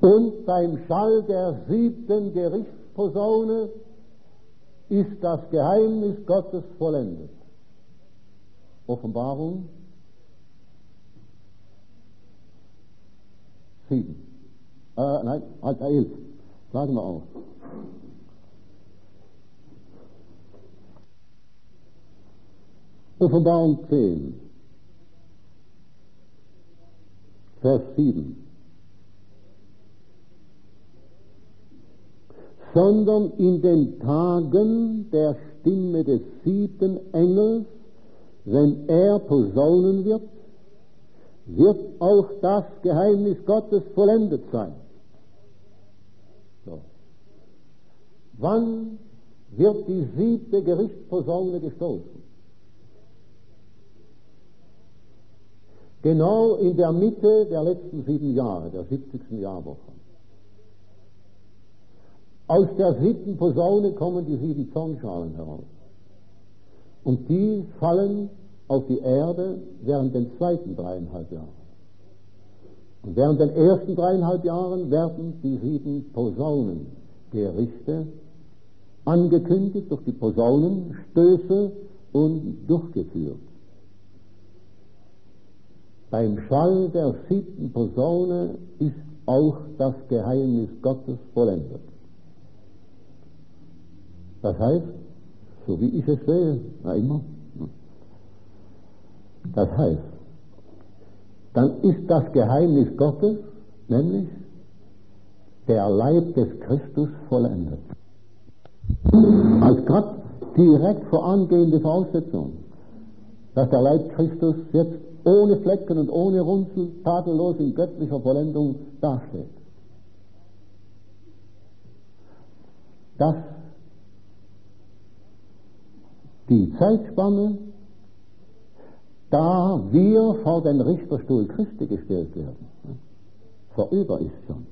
Und beim Schall der 7. Gerichtsposaune ist das Geheimnis Gottes vollendet. Offenbarung 7. 11. Sagen wir auf. Offenbarung 10, Vers 7. Sondern in den Tagen der Stimme des 7. Engels, wenn er posaunen wird, wird auch das Geheimnis Gottes vollendet sein. So. Wann wird die 7. Gerichtsposaune gestoßen? Genau in der Mitte der letzten 7 Jahre, der 70. Jahrwoche. Aus der 7. Posaune kommen die 7 Zornschalen heraus. Und die fallen auf die Erde während den zweiten 3,5 Jahren. Und während den ersten 3,5 Jahren werden die 7 Posaunengerichte angekündigt durch die Posaunenstöße und durchgeführt. Beim Schall der 7. Posaune ist auch das Geheimnis Gottes vollendet. Das heißt, so wie ich es sehe, immer, das heißt, dann ist das Geheimnis Gottes, nämlich der Leib des Christus, vollendet. Als gerade direkt vorangehende Voraussetzung, dass der Leib Christus jetzt ohne Flecken und ohne Runzel, tadellos in göttlicher Vollendung dasteht. Dass die Zeitspanne, da wir vor den Richterstuhl Christi gestellt werden, vorüber ist schon.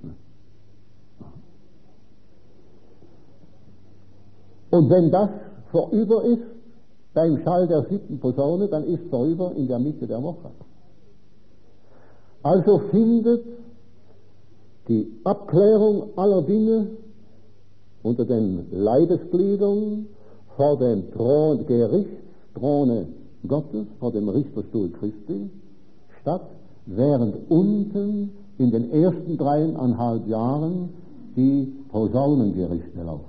Und wenn das vorüber ist, beim Schall der 7. Posaune, dann ist vorüber in der Mitte der Woche. Also findet die Abklärung aller Dinge unter den Leibesgliedern vor dem Gerichtsthrone Gottes, vor dem Richterstuhl Christi statt, während unten in den ersten 3,5 Jahren die Posaunengerichte laufen.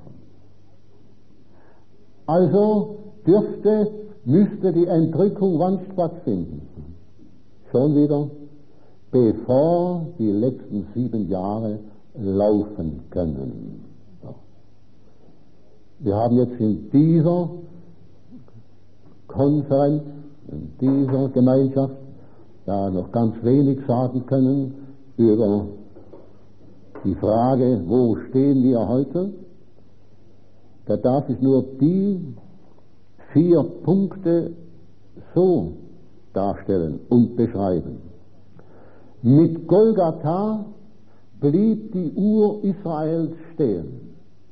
Also müsste die Entrückung wann stattfinden? Schon wieder, bevor die letzten 7 Jahre laufen können. So. Wir haben jetzt in dieser Konferenz, in dieser Gemeinschaft, da noch ganz wenig sagen können über die Frage, wo stehen wir heute. Da darf ich nur die 4 Punkte so darstellen und beschreiben. Mit Golgatha blieb die Uhr Israels stehen.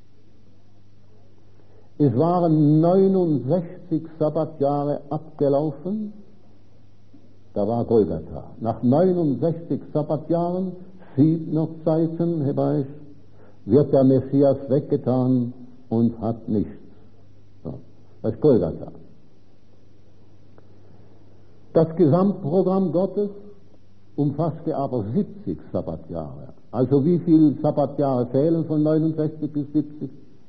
Es waren 69 Sabbatjahre abgelaufen, da war Golgatha. Nach 69 Sabbatjahren, 7 Zeiten hebräisch, wird der Messias weggetan und hat nichts. So, das ist Golgatha. Das Gesamtprogramm Gottes umfasste aber 70 Sabbatjahre. Also wie viele Sabbatjahre fehlen von 69 bis 70?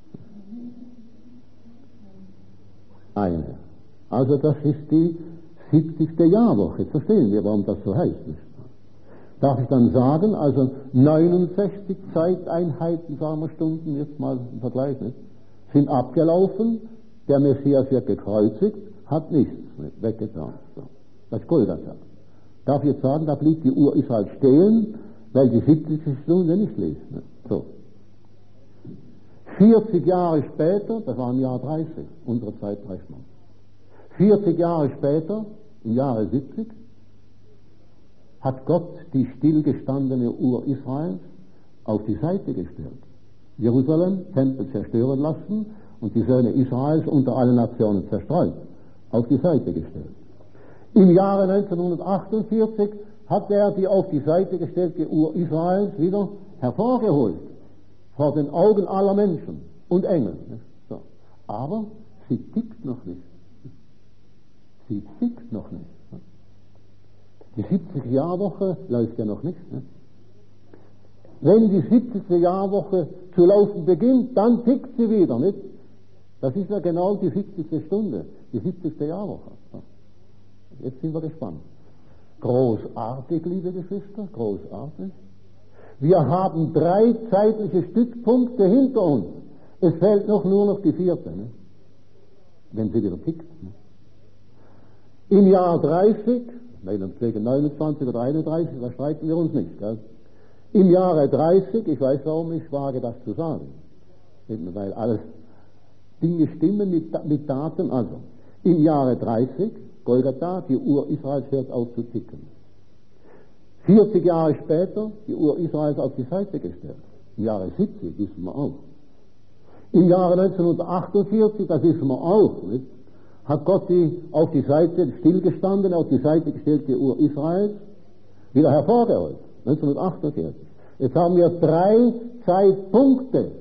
Eine. Also das ist die 70. Jahrwoche. Jetzt verstehen wir, warum das so heißt. Darf ich dann sagen, also 69 Zeiteinheiten, sagen wir Stunden, jetzt mal im Vergleich, nicht, sind abgelaufen, der Messias wird gekreuzigt, hat nichts weggetan. So. Das ist Golgatha. Darf ich jetzt sagen, da blieb die Uhr Israel stehen, weil die 70. Stunde nicht lief. Ne? So. 40 Jahre später, das war im Jahr 30, unsere Zeitrechnung. 40 Jahre später, im Jahre 70, hat Gott die stillgestandene Uhr Israels auf die Seite gestellt. Jerusalem, Tempel zerstören lassen und die Söhne Israels unter alle Nationen zerstreut, auf die Seite gestellt. Im Jahre 1948 hat er die auf die Seite gestellte Uhr Israels wieder hervorgeholt, vor den Augen aller Menschen und Engel. So. Aber sie tickt noch nicht. Sie tickt noch nicht. Die 70-Jahr-Woche läuft ja noch nicht. Wenn die 70. Jahrwoche zu laufen beginnt, dann tickt sie wieder, nicht? Das ist ja genau die 70. Stunde, die 70. Jahrwoche. Jetzt sind wir gespannt. Großartig, liebe Geschwister, großartig. Wir haben 3 zeitliche Stützpunkte hinter uns. Es fehlt nur noch die 4., ne? Wenn sie wieder tickt. Ne? Im Jahr 30, wegen 29 oder 31, da streiten wir uns nicht. Gell? Im Jahre 30, ich weiß warum ich wage das zu sagen, weil alles Dinge stimmen mit Daten. Also, im Jahre 30, Golgatha, die Uhr Israels hört auf zu ticken. 40 Jahre später, die Uhr Israels auf die Seite gestellt. Im Jahre 70, wissen wir auch. Im Jahre 1948, das wissen wir auch, nicht? Hat Gott die auf die Seite stillgestanden, auf die Seite gestellte Uhr Israels wieder hervorgeholt. 1948. Jetzt haben wir 3 Zeitpunkte.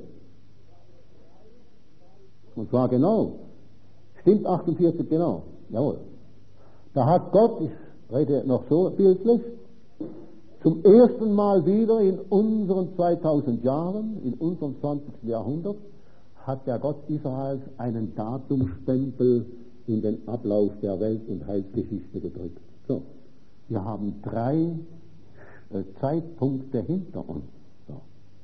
Und zwar genau. Stimmt 48 genau. Jawohl. Da hat Gott, ich rede noch so bildlich, zum ersten Mal wieder in unseren 2000 Jahren, in unserem 20. Jahrhundert, hat der Gott Israels einen Datumstempel in den Ablauf der Welt- und Heilsgeschichte gedrückt. So. Wir haben 3 Zeitpunkte hinter uns. So.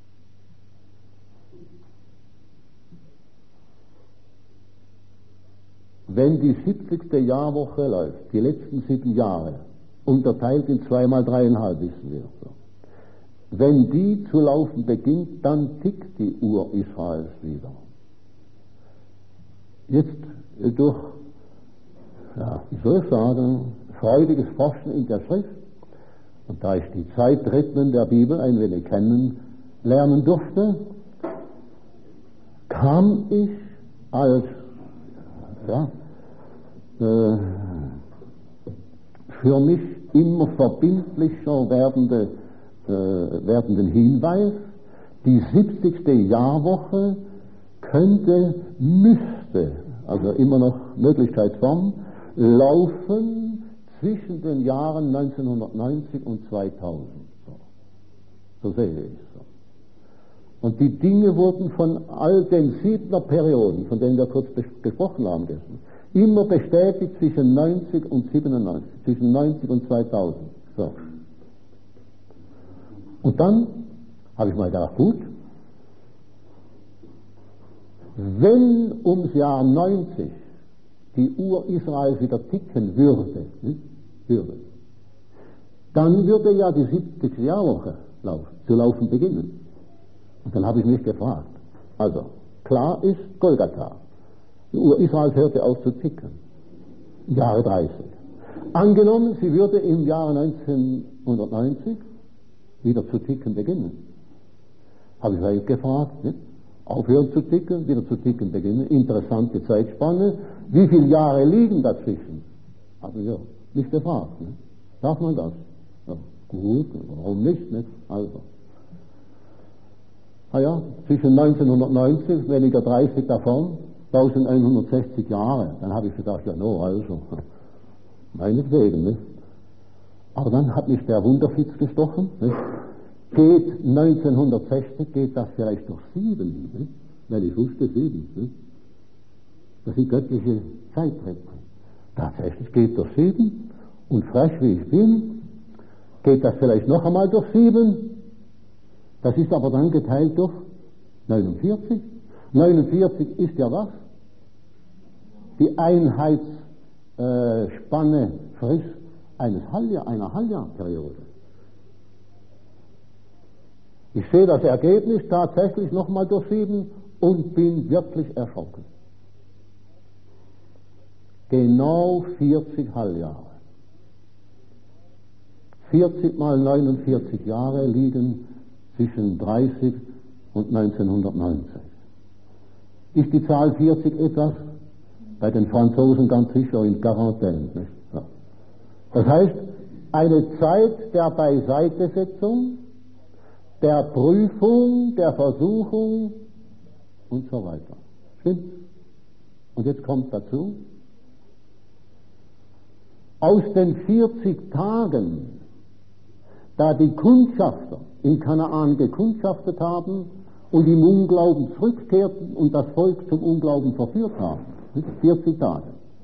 Wenn die 70. Jahrwoche läuft, die letzten 7 Jahre, unterteilt in 2 mal 3,5, wissen wir. So. Wenn die zu laufen beginnt, dann tickt die Uhr Israels wieder. Jetzt durch, wie soll ich sagen, freudiges Forschen in der Schrift, und da ich die Zeitrhythmen der Bibel ein wenig kennenlernen durfte, kam ich als für mich immer verbindlicher werdenden Hinweis, die 70. Jahrwoche müsste, also immer noch Möglichkeitsform, laufen zwischen den Jahren 1990 und 2000. So sehe ich es. Und die Dinge wurden von all den 7er Perioden, von denen wir kurz gesprochen haben gestern, immer bestätigt zwischen 90 und 97, zwischen 90 und 2000. So. Und dann habe ich mal gedacht, gut, wenn ums Jahr 90 die Uhr Israels wieder ticken würde, dann würde ja die 70. Jahrwoche zu laufen beginnen. Und dann habe ich mich gefragt, also klar ist Golgatha, die Uhr Israels hörte auf zu ticken, im Jahre 30. Angenommen, sie würde im Jahre 1990 wieder zu ticken beginnen. Habe ich mich gefragt, ne? Aufhören zu ticken, wieder zu ticken beginnen, interessante Zeitspanne, wie viele Jahre liegen dazwischen? Also ja, nicht gefragt, ne? Darf man das? Ja, gut, warum nicht, ne? Also. Zwischen 1990, weniger 30 davon, 1160 Jahre. Dann habe ich gedacht, also, meinetwegen, nicht? Aber dann hat mich der Wunderfitz gestochen, nicht? Geht 1960, geht das vielleicht durch 7, nicht? Weil ich wusste 7, nicht? Das sind göttliche Zeitrhythmen. Tatsächlich geht durch 7 und frech wie ich bin, geht das vielleicht noch einmal durch 7. Das ist aber dann geteilt durch 49. 49 ist ja was? Die Einheitsspanne Frist einer Halbjahrperiode. Ich sehe das Ergebnis tatsächlich nochmal durch 7 und bin wirklich erschrocken. Genau 40 Halbjahre. 40 mal 49 Jahre liegen zwischen 30 und 1990. Ist die Zahl 40 etwas? Bei den Franzosen ganz sicher in Quarantäne. Ja. Das heißt, eine Zeit der Beiseitesetzung, der Prüfung, der Versuchung und so weiter. Stimmt? Und jetzt kommt dazu, aus den 40 Tagen, da die Kundschafter in Kanaan gekundschaftet haben und im Unglauben zurückkehrten und das Volk zum Unglauben verführt haben, 40 Tage,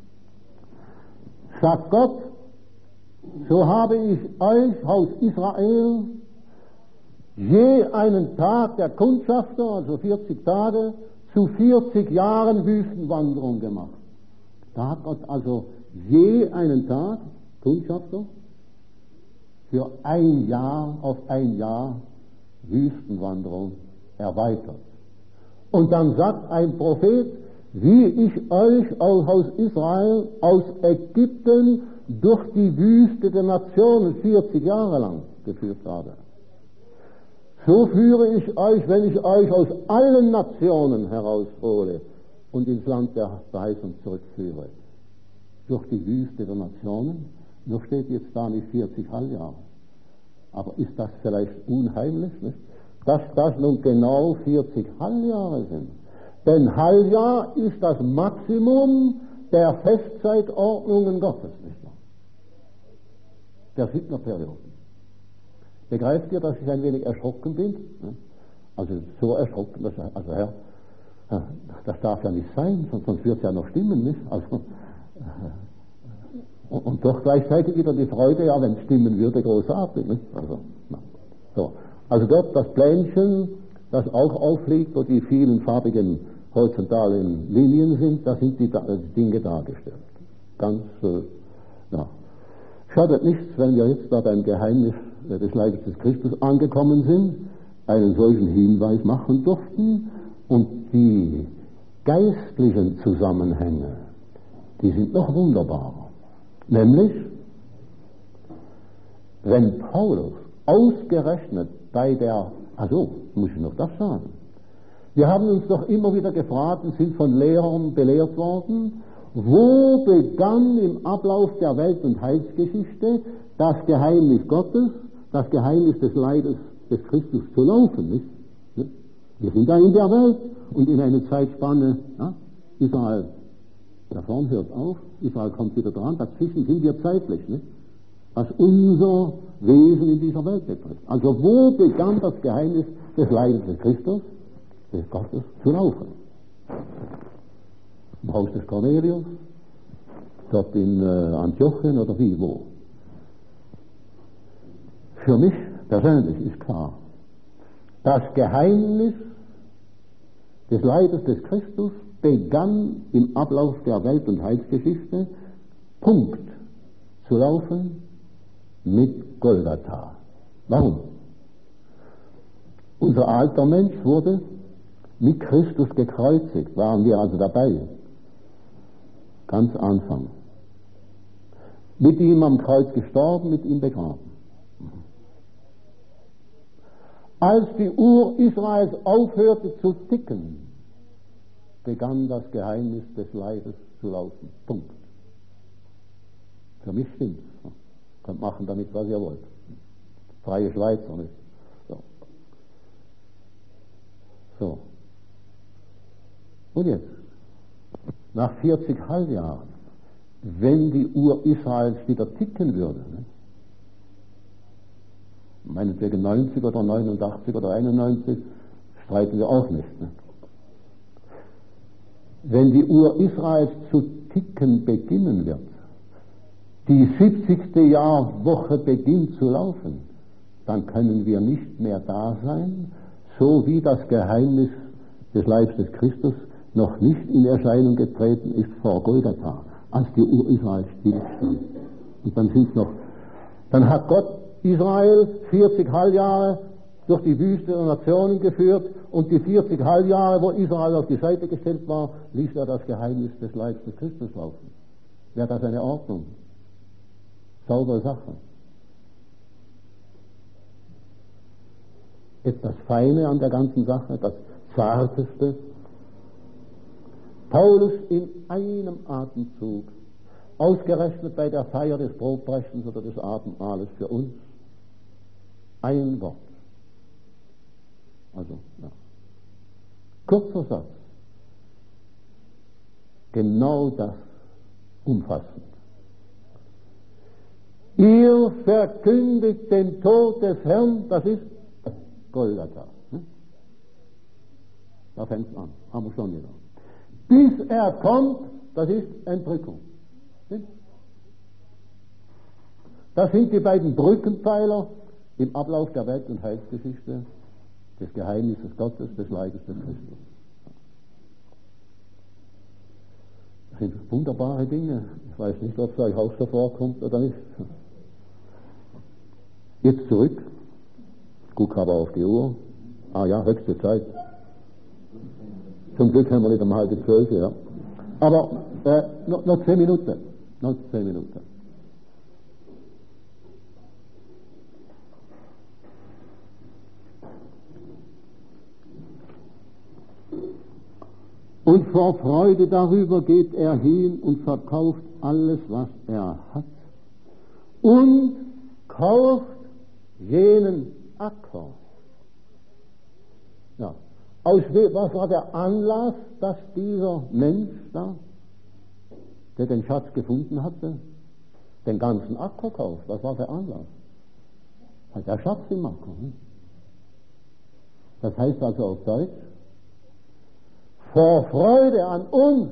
sagt Gott, so habe ich euch, Haus Israel, je einen Tag der Kundschafter, also 40 Tage, zu 40 Jahren Wüstenwanderung gemacht. Da hat Gott also je einen Tag, Kundschafter, für ein Jahr auf ein Jahr Wüstenwanderung erweitert. Und dann sagt ein Prophet, wie ich euch, Haus Israel, aus Ägypten durch die Wüste der Nationen 40 Jahre lang geführt habe. So führe ich euch, wenn ich euch aus allen Nationen heraushole und ins Land der Verheißung zurückführe. Durch die Wüste der Nationen, noch steht jetzt da nicht 40 Halbjahre. Aber ist das vielleicht unheimlich, nicht? Dass das nun genau 40 Halbjahre sind. Denn Halbjahr ist das Maximum der Festzeitordnungen Gottes, nicht wahr? Der Siebnerperioden. Begreift ihr, dass ich ein wenig erschrocken bin? Also so erschrocken, dass also Herr, das darf ja nicht sein, sonst wird es ja noch stimmen, nicht? Also, und doch gleichzeitig wieder die Freude, ja, wenn es stimmen würde, großartig, nicht? Also, so. Also dort das Plänchen, das auch aufliegt, wo die vielen farbigen horizontalen Linien sind, da sind die Dinge dargestellt. Ganz, ja. Schadet nichts, wenn wir jetzt da beim Geheimnis des Leibes des Christus angekommen sind, einen solchen Hinweis machen durften, und die geistlichen Zusammenhänge, die sind noch wunderbarer. Nämlich, wenn Paulus ausgerechnet bei der, also muss ich noch das sagen, wir haben uns doch immer wieder gefragt und sind von Lehrern belehrt worden, wo begann im Ablauf der Welt- und Heilsgeschichte das Geheimnis Gottes, das Geheimnis des Leides des Christus zu laufen, nicht? Wir sind da in der Welt und in einer Zeitspanne, ja, Israel, der Form hört auf, Israel kommt wieder dran, dazwischen sind wir zeitlich, nicht? Was unser Wesen in dieser Welt betrifft. Also wo begann das Geheimnis des Leides des Christus, des Gottes, zu laufen? Im Haus des Cornelius, dort in Antiochien oder wie, wo? Für mich persönlich ist klar, das Geheimnis des Leides des Christus begann im Ablauf der Welt- und Heilsgeschichte, Punkt, zu laufen mit Golgatha. Warum? Unser alter Mensch wurde mit Christus gekreuzigt, waren wir also dabei. Ganz Anfang. Mit ihm am Kreuz gestorben, mit ihm begraben. Als die Uhr Israels aufhörte zu ticken, begann das Geheimnis des Leides zu laufen. Punkt. Für mich stimmt's. Könnt machen damit, was ihr wollt. Freie Schweizer, nicht? So. So. Und jetzt, nach 40 Halbjahren, wenn die Uhr Israels wieder ticken würde, ne? Meinetwegen 90 oder 89 oder 91, streiten wir auch nicht. Ne? Wenn die Uhr Israels zu ticken beginnen wird, die 70. Jahrwoche beginnt zu laufen, dann können wir nicht mehr da sein, so wie das Geheimnis des Leibes des Christus noch nicht in Erscheinung getreten ist vor Golgatha, als die Uhr Israels stillstand. Und dann hat Gott Israel 40 Halbjahre durch die Wüste der Nationen geführt, und die 40 Halbjahre, wo Israel auf die Seite gestellt war, ließ er das Geheimnis des Leibes des Christus laufen. Wäre das eine Ordnung? Saubere Sache. Jetzt das Feine an der ganzen Sache, das Zarteste. Paulus in einem Atemzug ausgerechnet bei der Feier des Brotbrechens oder des Abendmahles für uns ein Wort. Also, ja. Kurzer Satz. Genau das umfassend. Ihr verkündigt den Tod des Herrn, das ist Golgatha. Da fängt es an, haben wir schon wieder. Bis er kommt, das ist Entrückung. Das sind die beiden Brückenpfeiler im Ablauf der Welt- und Heilsgeschichte des Geheimnisses Gottes, des Leibes des Christus. Das sind wunderbare Dinge. Ich weiß nicht, ob es euch auch so vorkommt oder nicht. Jetzt zurück. Guck aber auf die Uhr. Ah ja, höchste Zeit. Zum Glück haben wir nicht um 11:30, ja. Aber noch 10 Minuten. Noch 10 Minuten. Und vor Freude darüber geht er hin und verkauft alles, was er hat, und kauft jenen Acker. Ja. Was war der Anlass, dass dieser Mensch da, der den Schatz gefunden hatte, den ganzen Acker kauft? Was war der Anlass? Der Schatz im Acker. Das heißt also auf Deutsch, vor Freude an uns,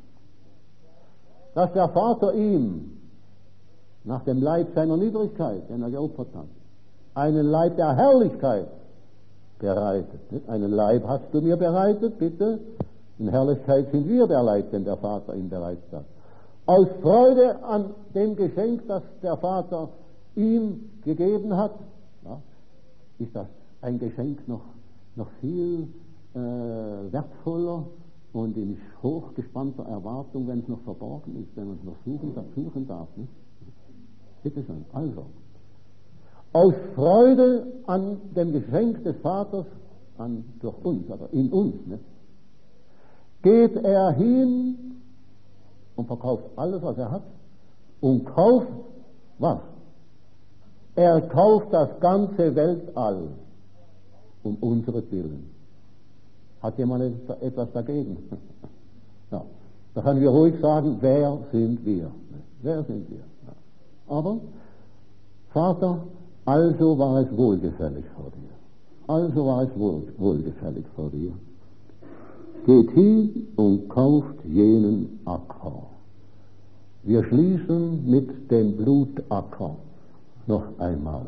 dass der Vater ihm nach dem Leib seiner Niedrigkeit, den er geopfert hat, einen Leib der Herrlichkeit bereitet. Einen Leib hast du mir bereitet, bitte. In Herrlichkeit sind wir der Leib, den der Vater ihm bereitet hat. Aus Freude an dem Geschenk, das der Vater ihm gegeben hat, ja, ist das ein Geschenk noch viel wertvoller und in hochgespannter Erwartung, wenn es noch verborgen ist, wenn man es noch suchen darf. Nicht? Bitte schön. Also, aus Freude an dem Geschenk des Vaters durch uns, oder in uns, nicht? Geht er hin und verkauft alles, was er hat, und kauft was? Er kauft das ganze Weltall um unseren. Hat jemand etwas dagegen? Ja. Da können wir ruhig sagen, wer sind wir? Wer sind wir? Ja. Aber, Vater, also war es wohlgefällig vor dir. Also war es wohlgefällig vor dir. Geht hin und kauft jenen Acker. Wir schließen mit dem Blutacker noch einmal.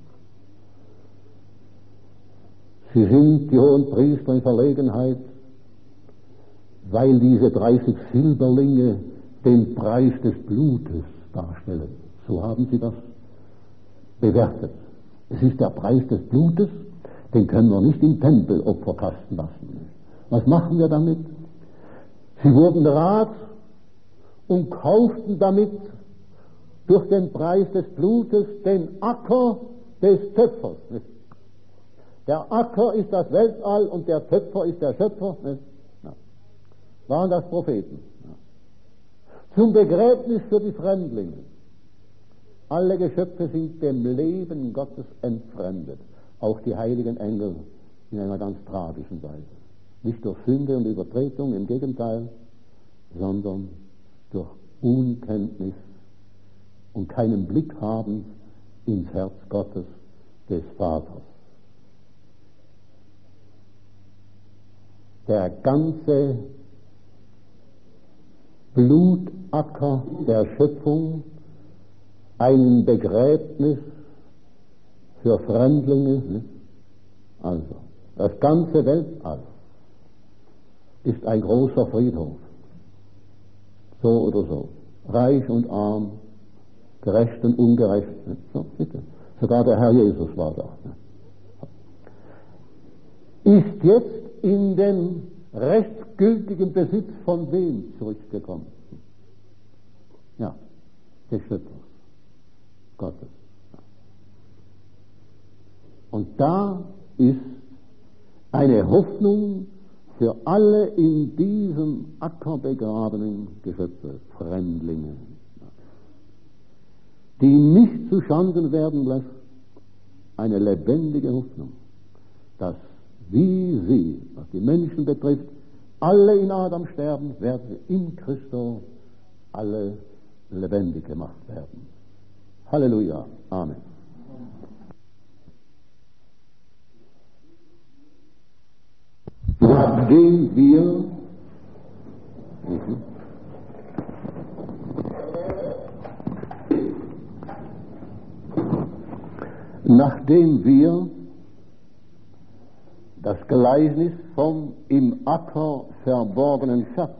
Sie sind, die hohen Priester, in Verlegenheit, weil diese 30 Silberlinge den Preis des Blutes darstellen. So haben sie das bewertet. Es ist der Preis des Blutes, den können wir nicht im Tempelopfer kasten lassen. Was machen wir damit? Sie wurden rat und kauften damit durch den Preis des Blutes den Acker des Töpfers. Der Acker ist das Weltall und der Töpfer ist der Schöpfer. Ja. Waren das Propheten? Ja. Zum Begräbnis für die Fremdlinge. Alle Geschöpfe sind dem Leben Gottes entfremdet. Auch die heiligen Engel in einer ganz tragischen Weise. Nicht durch Sünde und Übertretung, im Gegenteil, sondern durch Unkenntnis und keinen Blick haben ins Herz Gottes des Vaters. Der ganze Blutacker der Schöpfung, ein Begräbnis für Fremdlinge, also das ganze Weltall ist ein großer Friedhof, so oder so, reich und arm, gerecht und ungerecht, so, bitte. Sogar der Herr Jesus war da. Ist jetzt in den rechtsgültigen Besitz von wem zurückgekommen? Ja, des Schöpfers, Gottes. Und da ist eine Hoffnung für alle in diesem Acker begrabenen Geschöpfe, Fremdlinge. die nicht zu Schanden werden lässt, eine lebendige Hoffnung, dass wie sie, was die Menschen betrifft, alle in Adam sterben, werden in Christus alle lebendig gemacht werden. Halleluja. Amen. Nachdem wir das Gleichnis vom im Acker verborgenen Schatz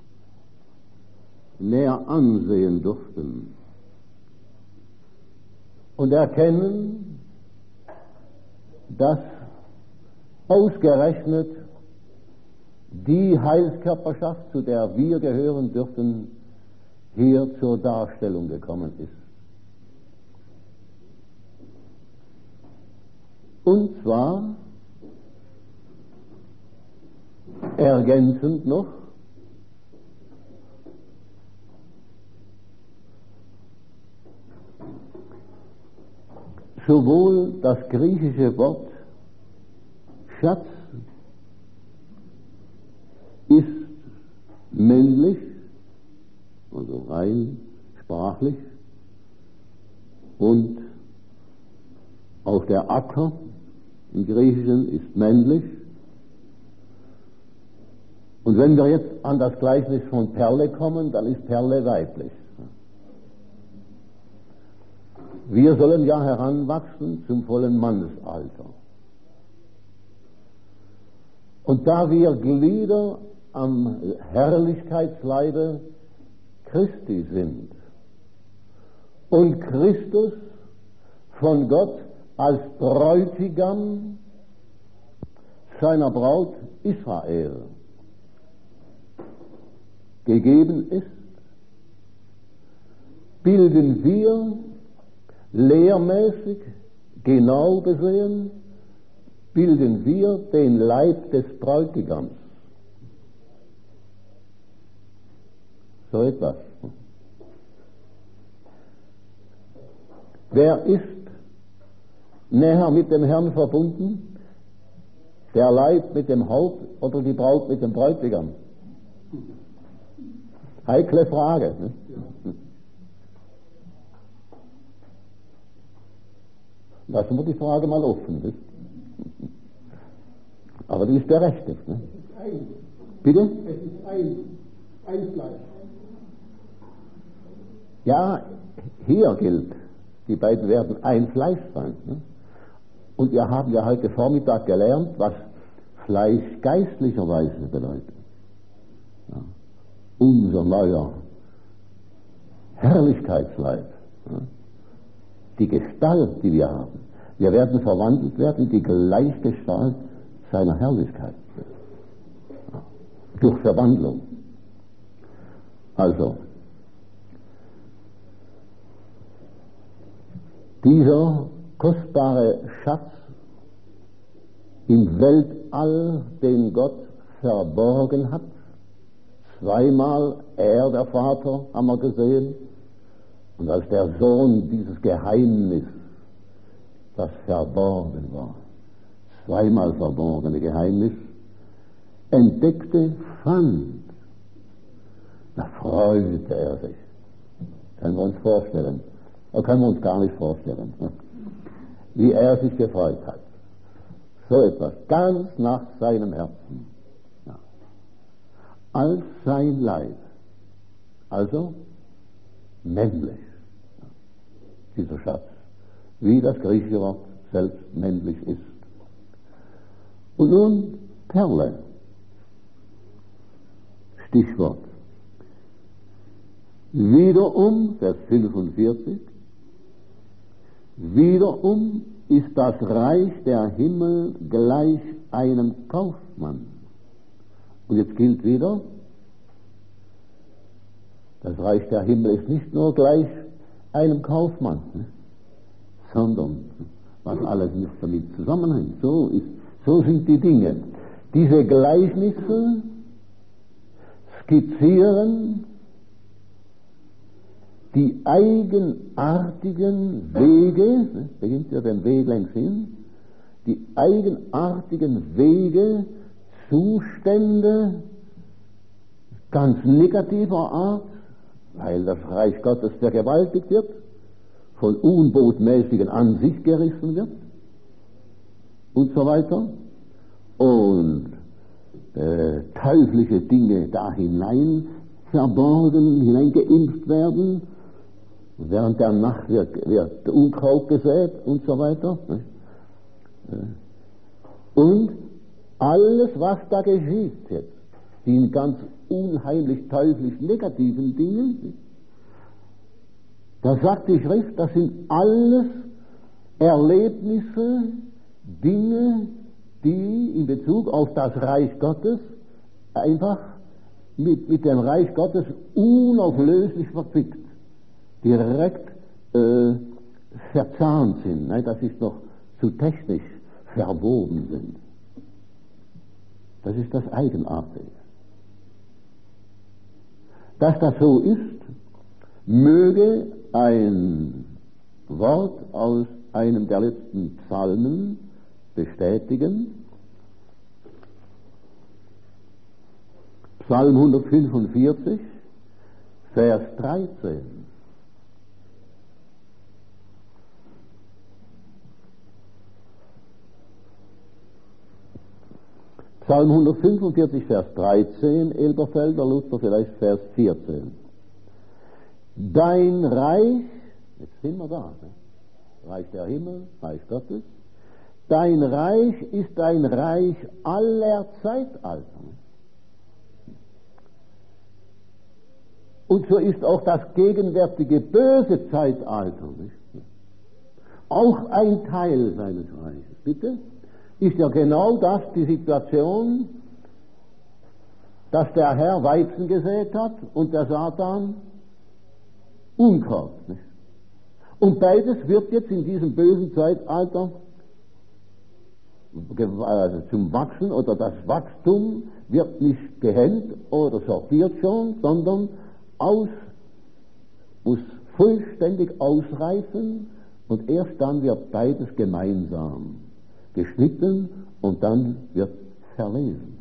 näher ansehen durften und erkennen, dass ausgerechnet die Heilskörperschaft, zu der wir gehören dürfen, hier zur Darstellung gekommen ist. Und zwar ergänzend noch sowohl das griechische Wort Schatz ist männlich, also rein sprachlich, und auch der Acker im Griechischen ist männlich. Und wenn wir jetzt an das Gleichnis von Perle kommen, dann ist Perle weiblich. Wir sollen ja heranwachsen zum vollen Mannesalter. Und da wir Glieder am Herrlichkeitsleibe Christi sind und Christus von Gott als Bräutigam seiner Braut Israel gegeben ist, bilden wir lehrmäßig, genau gesehen, bilden wir den Leib des Bräutigams. So etwas. Wer ist näher mit dem Herrn verbunden? Der Leib mit dem Haupt oder die Braut mit dem Bräutigam? Heikle Frage. Ne? Lassen wir die Frage mal offen. Ne? Aber die ist berechtigt. Ne? Es ist ein. Bitte? Es ist ein Fleisch. Ja, hier gilt, die beiden werden ein Fleisch sein. Ne? Und wir haben ja heute Vormittag gelernt, was Fleisch geistlicherweise bedeutet. Ja. Unser neuer Herrlichkeitsleib, ja. Die Gestalt, die wir haben. Wir werden verwandelt werden in die Gleichgestalt seiner Herrlichkeit. Ja. Durch Verwandlung. Also, dieser kostbare Schatz im Weltall, den Gott verborgen hat, zweimal er, der Vater, haben wir gesehen, und als der Sohn dieses Geheimnis, das verborgen war, zweimal verborgene Geheimnis, entdeckte, fand, da freute er sich. Können wir uns vorstellen. Da können wir uns gar nicht vorstellen, ne? Wie er sich gefreut hat. So etwas, ganz nach seinem Herzen. Ja. Als sein Leib. Also männlich. Ja. Dieser Schatz. Wie das griechische Wort selbst männlich ist. Und nun Perle. Stichwort. Wiederum, Vers 45, wiederum ist das Reich der Himmel gleich einem Kaufmann. Und jetzt gilt wieder, das Reich der Himmel ist nicht nur gleich einem Kaufmann, sondern was alles nicht damit zusammenhängt. So sind die Dinge. Diese Gleichnisse skizzieren die eigenartigen Wege, beginnt ja den Weg längs hin, die eigenartigen Wege, Zustände ganz negativer Art, weil das Reich Gottes vergewaltigt wird, von unbotmäßigen an sich gerissen wird und so weiter und teuflische Dinge da hinein verborgen, hineingeimpft werden, während der Nacht wird Unkraut gesät und so weiter. Und alles, was da geschieht jetzt, die ganz unheimlich teuflisch negativen Dinge, da sagt die Schrift, das sind alles Erlebnisse, Dinge, die in Bezug auf das Reich Gottes einfach mit dem Reich Gottes unauflöslich verquickt, direkt verzahnt sind. Nein, das ist noch zu technisch verwoben sind. Das ist das Eigenartige. Dass das so ist, möge ein Wort aus einem der letzten Psalmen bestätigen. Psalm 145, Vers 13. Psalm 145, Vers 13, Elberfelder, Luther vielleicht Vers 14. Dein Reich, jetzt sind wir da, ne? Reich der Himmel, Reich Gottes, dein Reich ist ein Reich aller Zeitalter. Und so ist auch das gegenwärtige böse Zeitalter, nicht? Auch ein Teil seines Reiches. Bitte? Ist ja genau das die Situation, dass der Herr Weizen gesät hat und der Satan Unkraut. Nicht? Und beides wird jetzt in diesem bösen Zeitalter zum Wachsen, oder das Wachstum wird nicht gehemmt oder sortiert schon, sondern muss vollständig ausreifen, und erst dann wird beides gemeinsam geschnitten und dann wird verlesen.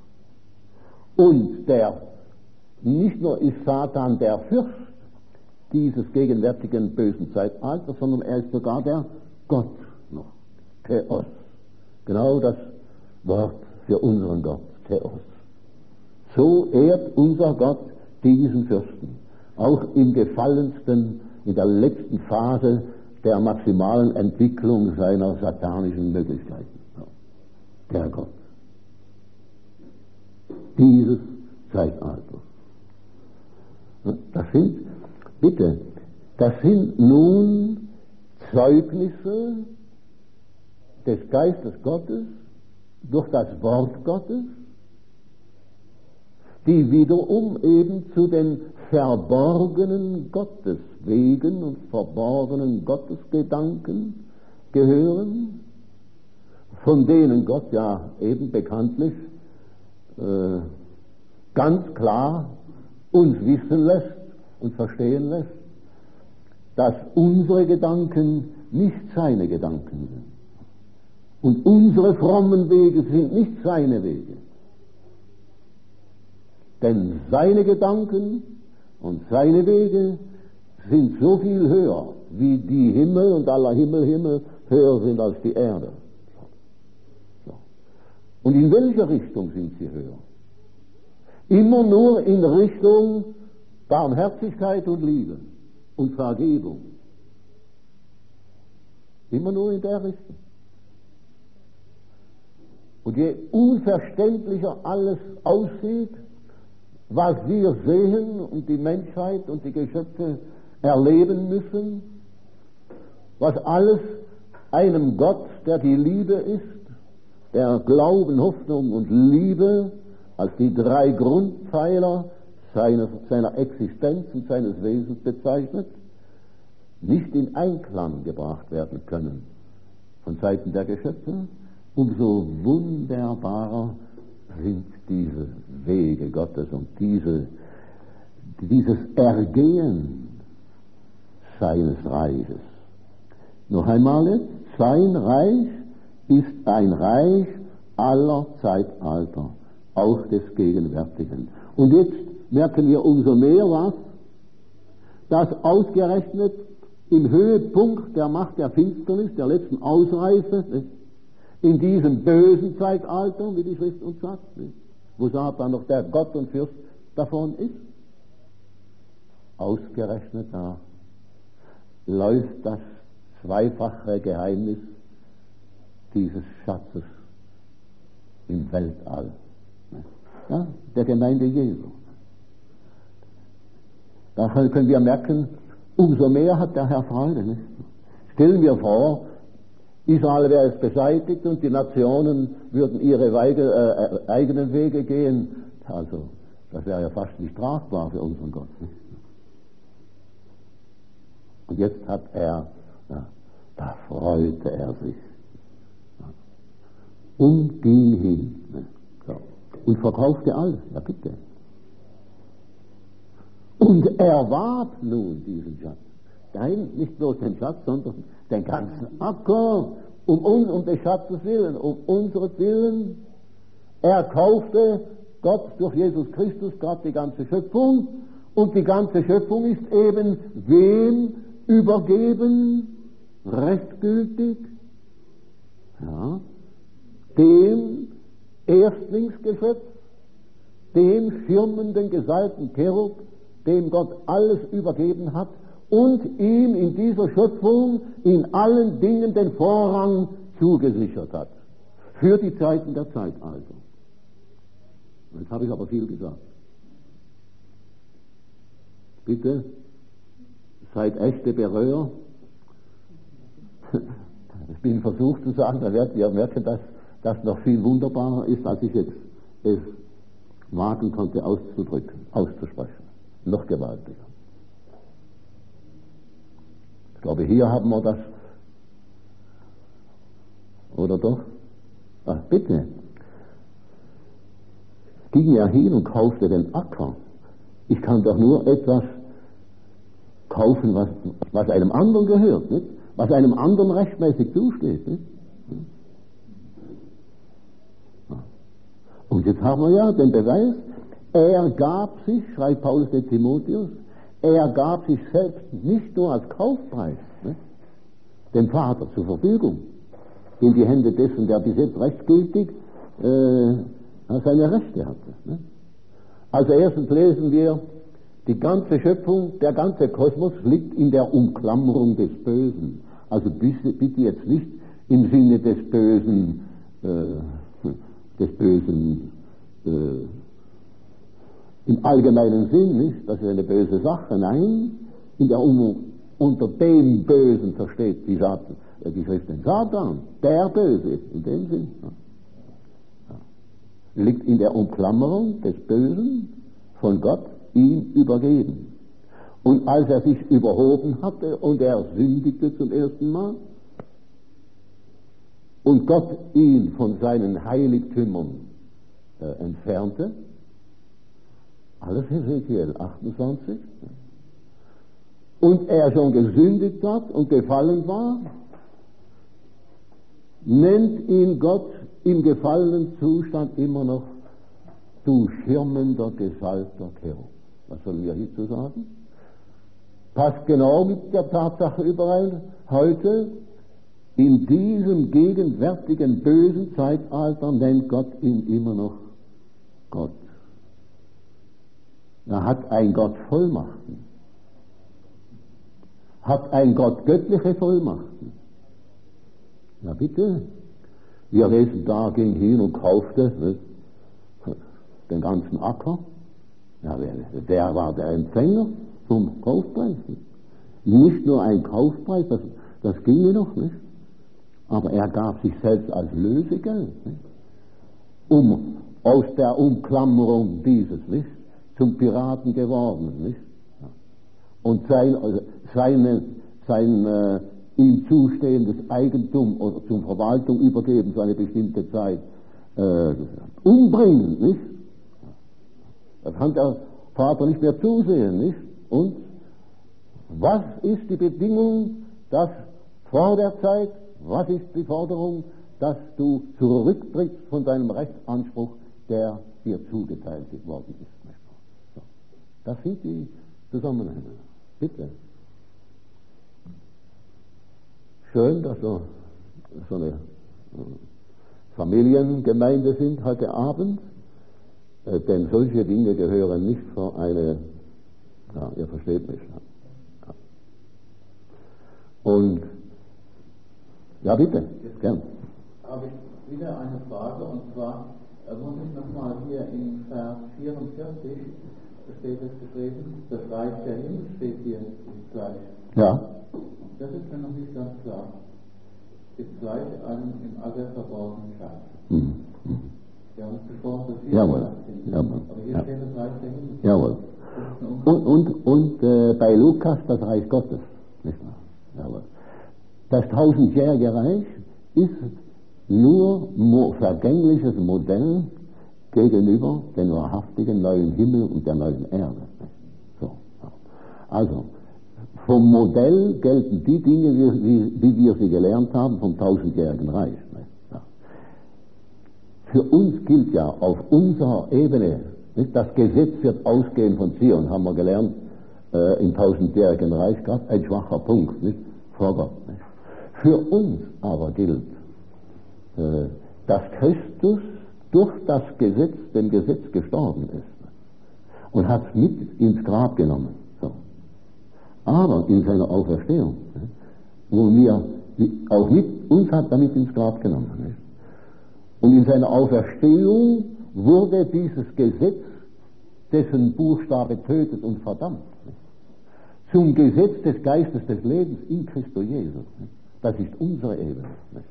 Und nicht nur ist Satan der Fürst dieses gegenwärtigen bösen Zeitalters, sondern er ist sogar der Gott noch, Theos. Genau das Wort für unseren Gott, Theos. So ehrt unser Gott diesen Fürsten, auch im gefallensten, in der letzten Phase der maximalen Entwicklung seiner satanischen Möglichkeiten. Der Gott dieses Zeitalters. Das sind nun Zeugnisse des Geistes Gottes durch das Wort Gottes, die wiederum eben zu den verborgenen Gotteswegen und verborgenen Gottesgedanken gehören, von denen Gott ja eben bekanntlich ganz klar uns wissen lässt und verstehen lässt, dass unsere Gedanken nicht seine Gedanken sind. Und unsere frommen Wege sind nicht seine Wege. Denn seine Gedanken und seine Wege sind so viel höher, wie die Himmel und aller Himmel höher sind als die Erde. So. Und in welcher Richtung sind sie höher? Immer nur in Richtung Barmherzigkeit und Liebe und Vergebung. Immer nur in der Richtung. Und je unverständlicher alles aussieht, was wir sehen und die Menschheit und die Geschöpfe erleben müssen, was alles einem Gott, der die Liebe ist, der Glauben, Hoffnung und Liebe als die drei Grundpfeiler seiner Existenz und seines Wesens bezeichnet, nicht in Einklang gebracht werden können von Seiten der Geschöpfe, umso wunderbarer sind diese Wege Gottes und dieses Ergehen seines Reiches. Noch einmal jetzt, sein Reich ist ein Reich aller Zeitalter, auch des Gegenwärtigen. Und jetzt merken wir umso mehr was, dass ausgerechnet im Höhepunkt der Macht der Finsternis, der letzten Ausreißer, in diesem bösen Zeitalter, wie die Schrift uns sagt, wo Satan noch der Gott und Fürst davon ist, ausgerechnet da läuft das zweifache Geheimnis dieses Schatzes im Weltall, ja, der Gemeinde Jesu. Da können wir merken, umso mehr hat der Herr Freude. Nicht? Stellen wir vor, Israel wäre es beseitigt und die Nationen würden ihre eigenen Wege gehen. Also, das wäre ja fast nicht tragbar für unseren Gott. Nicht? Und jetzt hat er, ja, da freute er sich. Ja, und ging hin. Ne? So. Und verkaufte alles. Ja, bitte. Und erwarb nun diesen Schatz. Nein, nicht bloß den Schatz, sondern den ganzen Acker, um des Schatzes willen, um unseres Willen. Er kaufte Gott durch Jesus Christus gerade die ganze Schöpfung, und die ganze Schöpfung ist eben wem übergeben? Rechtgültig? Ja, dem Erstlingsgeschöpf, dem schirmenden, gesalbten Cherub, dem Gott alles übergeben hat und ihm in dieser Schöpfung in allen Dingen den Vorrang zugesichert hat. Für die Zeiten der Zeitalter. Jetzt habe ich aber viel gesagt. Bitte, seid echte Berührer. Ich bin versucht zu sagen, da werdet ihr merken, dass das noch viel wunderbarer ist, als ich jetzt es wagen konnte auszusprechen. Noch gewaltiger. Ich glaube, hier haben wir das. Oder doch? Ach, bitte. Ging er hin und kaufte den Acker. Ich kann doch nur etwas kaufen, was einem anderen gehört, nicht? Was einem anderen rechtmäßig zusteht. Nicht? Und jetzt haben wir ja den Beweis, er gab sich, schreibt Paulus den Timotheus, er gab sich selbst nicht nur als Kaufpreis, ne, dem Vater zur Verfügung, in die Hände dessen, der bis jetzt rechtsgültig seine Rechte hatte. Ne. Also erstens lesen wir, die ganze Schöpfung, der ganze Kosmos liegt in der Umklammerung des Bösen. Also bitte jetzt nicht im Sinne des Bösen, im allgemeinen Sinn, nicht? Das ist eine böse Sache. Nein, unter dem Bösen versteht die Schrift den Satan, der Böse, in dem Sinn. Ja. Liegt in der Umklammerung des Bösen, von Gott ihm übergeben. Und als er sich überhoben hatte und er sündigte zum ersten Mal und Gott ihn von seinen Heiligtümern entfernte, alles Ezekiel 28, und er schon gesündigt hat und gefallen war, nennt ihn Gott im gefallenen Zustand immer noch du schirmender, gesalbter Cherub. Was sollen wir hierzu sagen? Passt genau mit der Tatsache überein, heute in diesem gegenwärtigen bösen Zeitalter nennt Gott ihn immer noch Gott. Da hat ein Gott Vollmachten. Hat ein Gott göttliche Vollmachten. Na bitte, wir lesen da, ging hin und kaufte, ne, den ganzen Acker. Ja, der war der Empfänger vom Kaufpreis. Nicht nur ein Kaufpreis, das ginge noch nicht, aber er gab sich selbst als Lösegeld, nicht? Um aus der Umklammerung dieses, nicht? Zum Piraten geworden, nicht? Und sein ihm zustehendes Eigentum oder zum Verwaltung übergeben für eine bestimmte Zeit umbringen, nicht? Da kann der Vater nicht mehr zusehen, nicht? Und Was ist die Bedingung, dass vor der Zeit, was ist die Forderung, dass du zurücktrittst von deinem Rechtsanspruch, der dir zugeteilt worden ist? So. Das sind die Zusammenhänge. Bitte. Schön, dass wir so eine Familiengemeinde sind heute Abend, denn solche Dinge gehören nicht vor eine, ja, ihr versteht mich. Ja. Und, ja bitte, gern. Habe ich wieder eine Frage, und zwar muss ich nochmal hier in Vers 44, steht es geschrieben, das Reich der Himmel steht hier gleich. Ja. Das ist mir noch nicht ganz klar. Ist gleich einem im Alle verborgenen Schatz. Wir haben gesprochen, dass wir Jawohl. sind. Jawohl. Aber hier Ja. steht das Reich der Himmel. Jawohl. Und bei Lukas das Reich Gottes. Nicht wahr? Jawohl. Das tausendjährige Reich ist nur vergängliches Modell gegenüber dem wahrhaftigen neuen Himmel und der neuen Erde. So. Also, vom Modell gelten die Dinge, wie wir sie gelernt haben vom tausendjährigen Reich. Ja. Für uns gilt ja auf unserer Ebene, nicht, das Gesetz wird ausgehen von Zion, haben wir gelernt im tausendjährigen Reich, gerade ein schwacher Punkt, nicht, vor Gott. Nicht. Für uns aber gilt, dass Christus durch das Gesetz, dem Gesetz gestorben ist und hat es mit ins Grab genommen. So. Aber in seiner Auferstehung, wo wir auch mit uns hat damit ins Grab genommen. Nicht? Und in seiner Auferstehung wurde dieses Gesetz, dessen Buchstabe tötet und verdammt, nicht? Zum Gesetz des Geistes des Lebens in Christo Jesus. Nicht? Das ist unsere Ebene. Nicht?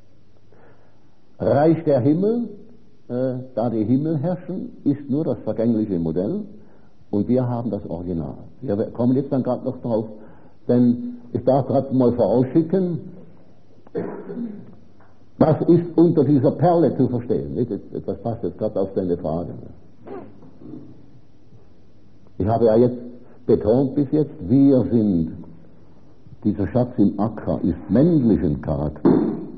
Reich der Himmel, da die Himmel herrschen, ist nur das vergängliche Modell und wir haben das Original. Wir kommen jetzt dann gerade noch drauf, denn ich darf gerade mal vorausschicken, was ist unter dieser Perle zu verstehen? Nicht? Das passt jetzt gerade auf deine Frage. Ich habe ja jetzt betont bis jetzt, wir sind, dieser Schatz im Acker ist männlichen Charakter.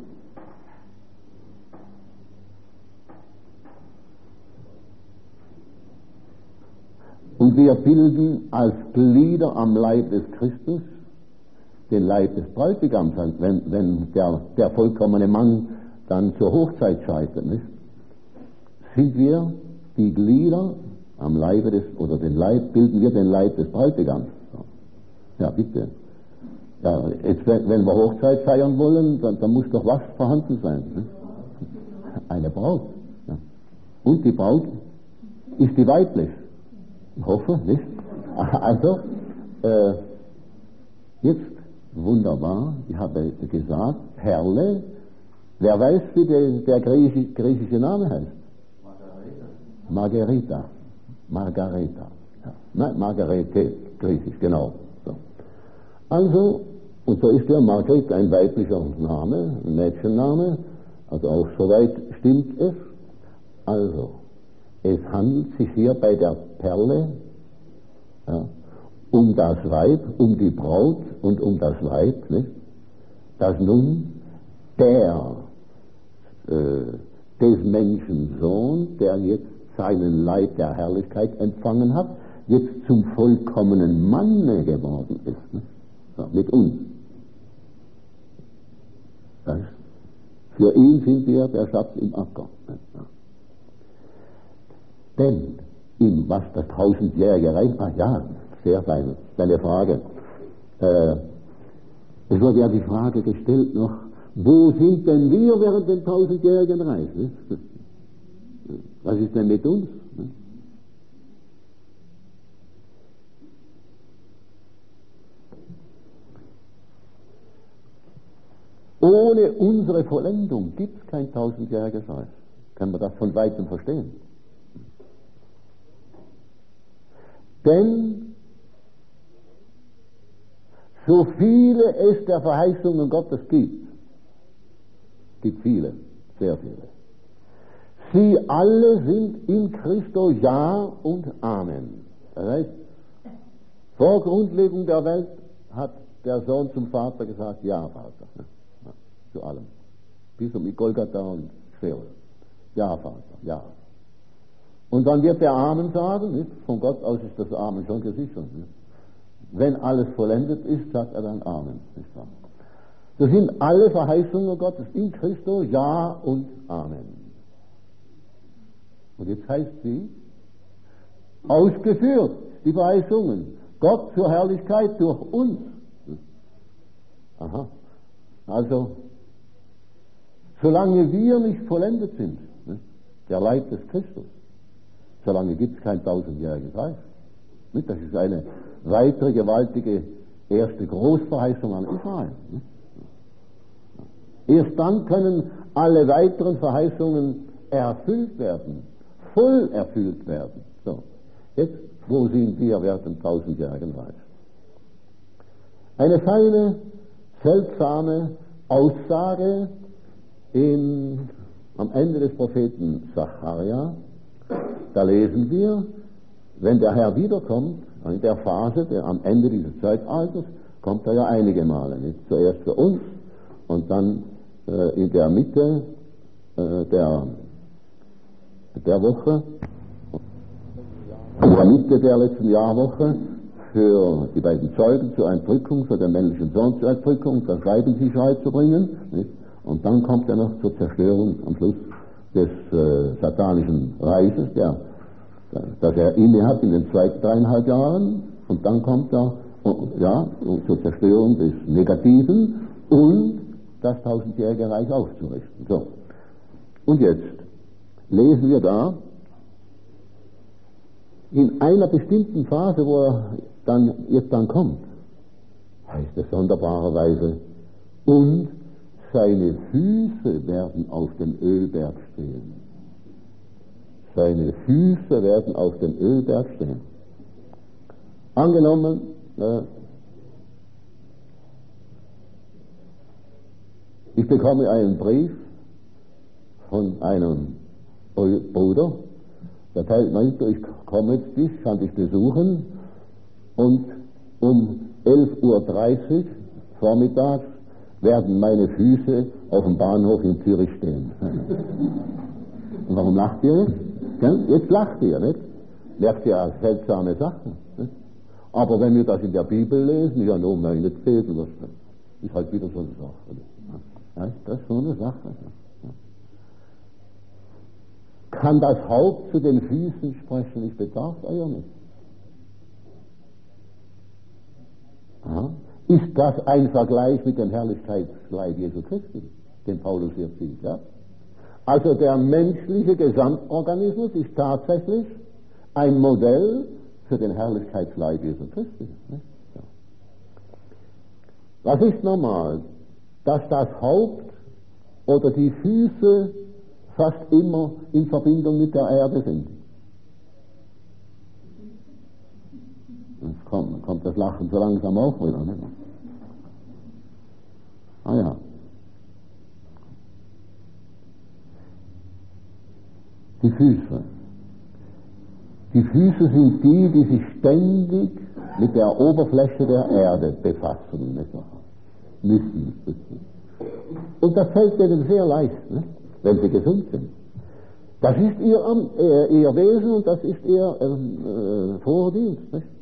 Und wir bilden als Glieder am Leib des Christus den Leib des Bräutigams, wenn der vollkommene Mann dann zur Hochzeit schreitet, nicht? Sind wir die Glieder am Leibe des, oder den Leib, bilden wir den Leib des Bräutigams. Ja, bitte. Ja, jetzt, wenn wir Hochzeit feiern wollen, dann muss doch was vorhanden sein. Nicht? Eine Braut. Ja. Und die Braut ist die weiblich. Ich hoffe, nicht? Also, jetzt wunderbar, ich habe gesagt, Perle, wer weiß, wie der griechische Name heißt? Margareta. Margareta. Ja. Nein, Margarete, griechisch, genau. So. Also, und so ist der Margareta ein weiblicher Name, ein Mädchenname, also auch soweit stimmt es. Also, es handelt sich hier bei der Perle um das Weib, um die Braut und um das Weib, nicht? Das nun des Menschen Sohn, der jetzt seinen Leib der Herrlichkeit empfangen hat, jetzt zum vollkommenen Manne geworden ist, nicht? So, mit uns. Für ihn sind wir der Schatz im Acker. Nicht? Denn was das tausendjährige Reich, ja, sehr fein, deine Frage. Es wurde ja die Frage gestellt noch, wo sind denn wir während dem tausendjährigen Reich? Nicht? Was ist denn mit uns? Ohne unsere Vollendung gibt es kein tausendjähriges Reich. Kann man das von weitem verstehen? Denn so viele es der Verheißungen Gottes gibt viele, sehr viele, sie alle sind in Christo Ja und Amen. Das heißt, vor Grundlegung der Welt hat der Sohn zum Vater gesagt, ja, Vater, ja, zu allem. Bis um die Golgatha und Sheol. Ja, Vater, ja. Und dann wird der Amen sagen, nicht? Von Gott aus ist das Amen schon gesichert. Nicht? Wenn alles vollendet ist, sagt er dann Amen. Nicht wahr? Das sind alle Verheißungen Gottes in Christus, Ja und Amen. Und jetzt heißt sie, ausgeführt, die Verheißungen, Gott zur Herrlichkeit durch uns. Aha. Also, solange wir nicht vollendet sind, der Leib des Christus, solange gibt es kein 1000-jähriges Reich. Das ist eine weitere gewaltige erste Großverheißung an Israel. Erst dann können alle weiteren Verheißungen erfüllt werden, voll erfüllt werden. So, jetzt, wo sind wir während dem 1000-jährigen Reich? Eine feine, seltsame Aussage am Ende des Propheten Sacharja. Da lesen wir, wenn der Herr wiederkommt, in der Phase, am Ende dieses Zeitalters, kommt er ja einige Male. Nicht? Zuerst für uns und dann in der Mitte der Woche, in der Mitte der letzten Jahrwoche, für die beiden Zeugen zur Entrückung, für den männlichen Sohn zur Entrückung, zur Schreibensicherheit zu bringen. Nicht? Und dann kommt er noch zur Zerstörung am Schluss des satanischen Reiches, das er inne hat in den zweiten 3,5 Jahren. Und dann kommt er zur Zerstörung des Negativen und das 1000-jährige Reich aufzurichten. So. Und jetzt lesen wir da, in einer bestimmten Phase, wo er jetzt dann kommt, heißt es sonderbarerweise, und seine Füße werden auf dem Ölberg stehen. Seine Füße werden auf dem Ölberg stehen. Angenommen, ich bekomme einen Brief von einem Bruder, der meinte, ich komme jetzt dich, kann dich besuchen und um 11:30 Uhr vormittags werden meine Füße auf dem Bahnhof in Zürich stehen. Und warum lacht ihr jetzt? Jetzt lacht ihr, nicht? Merkt ihr ja seltsame Sachen. Nicht? Aber wenn wir das in der Bibel lesen, ja, nur meine Zählen, das ist halt wieder so eine Sache. Ja, das ist so eine Sache. Kann das Haupt zu den Füßen sprechen? Ich bedarf euer nicht. Ja. Ist das ein Vergleich mit dem Herrlichkeitsleib Jesu Christi, den Paulus hier zieht? Ja? Also der menschliche Gesamtorganismus ist tatsächlich ein Modell für den Herrlichkeitsleib Jesu Christi. Ja. Was ist normal? Dass das Haupt oder die Füße fast immer in Verbindung mit der Erde sind. Jetzt kommt das Lachen so langsam auch wieder. Ne? Ah ja. Die Füße. Die Füße sind die sich ständig mit der Oberfläche der Erde befassen müssen. Und das fällt ihnen sehr leicht, ne? Wenn sie gesund sind. Das ist ihr Wesen und das ist ihr Vordienst. Nicht?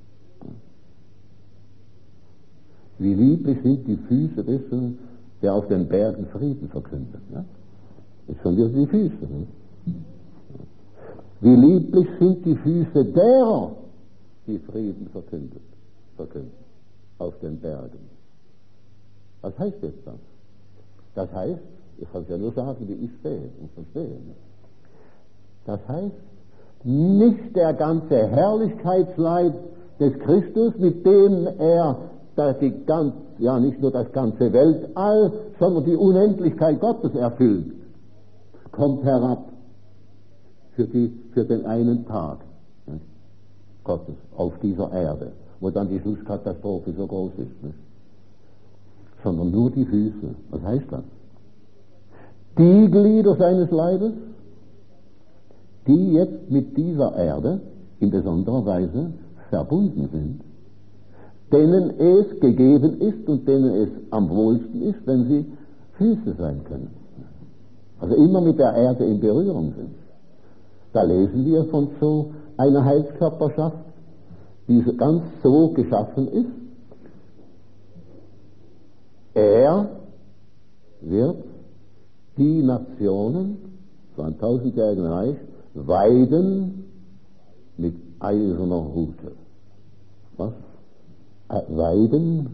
Wie lieblich sind die Füße dessen, der auf den Bergen Frieden verkündet. Ja? Jetzt schon wieder die Füße. Nicht? Wie lieblich sind die Füße derer, die Frieden verkünden auf den Bergen. Was heißt jetzt das? Das heißt, ich kann es ja nur sagen, wie ich sehe und verstehe. Das heißt, nicht der ganze Herrlichkeitsleib des Christus, mit dem er nicht nur das ganze Weltall, sondern die Unendlichkeit Gottes erfüllt, kommt herab für den einen Tag Gottes auf dieser Erde, wo dann die Schlusskatastrophe so groß ist. Nicht? Sondern nur die Füße. Was heißt das? Die Glieder seines Leibes, die jetzt mit dieser Erde in besonderer Weise verbunden sind, denen es gegeben ist und denen es am wohlsten ist, wenn sie Füße sein können. Also immer mit der Erde in Berührung sind. Da lesen wir von so einer Heilskörperschaft, die ganz so geschaffen ist. Er wird die Nationen, so ein 1000-jährigen Reich, weiden mit eiserner Rute. Was? Weiden?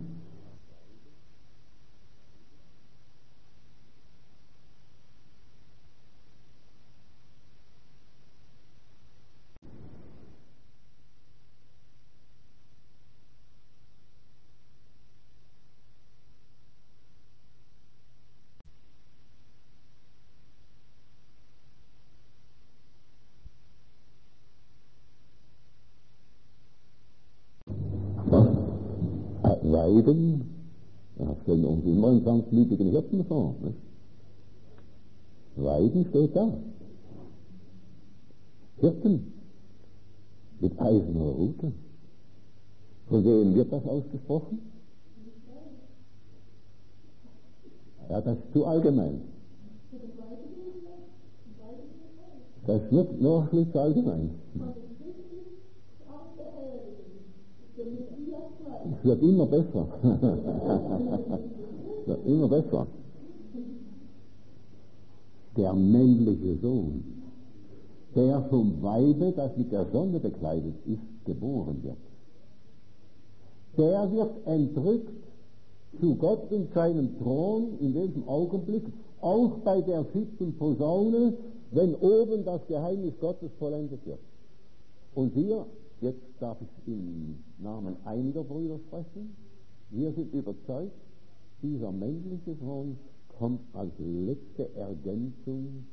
Was? Weiden? Ja, stellen uns immer einen sanftmütigen Hirten vor. Nicht? Weiden steht da. Hirten mit eiserner Rute. Von wem wird das ausgesprochen? Ja, das ist zu allgemein. Das wird noch nicht zu allgemein. Es wird immer besser. Es wird immer besser. Der männliche Sohn, der vom Weibe, das mit der Sonne bekleidet ist, geboren wird. Der wird entrückt zu Gott in seinem Thron in diesem Augenblick, auch bei der 7. Posaune, wenn oben das Geheimnis Gottes vollendet wird. Und wir, jetzt darf ich im Namen einiger Brüder sprechen, wir sind überzeugt, dieser männliche Sohn kommt als letzte Ergänzung,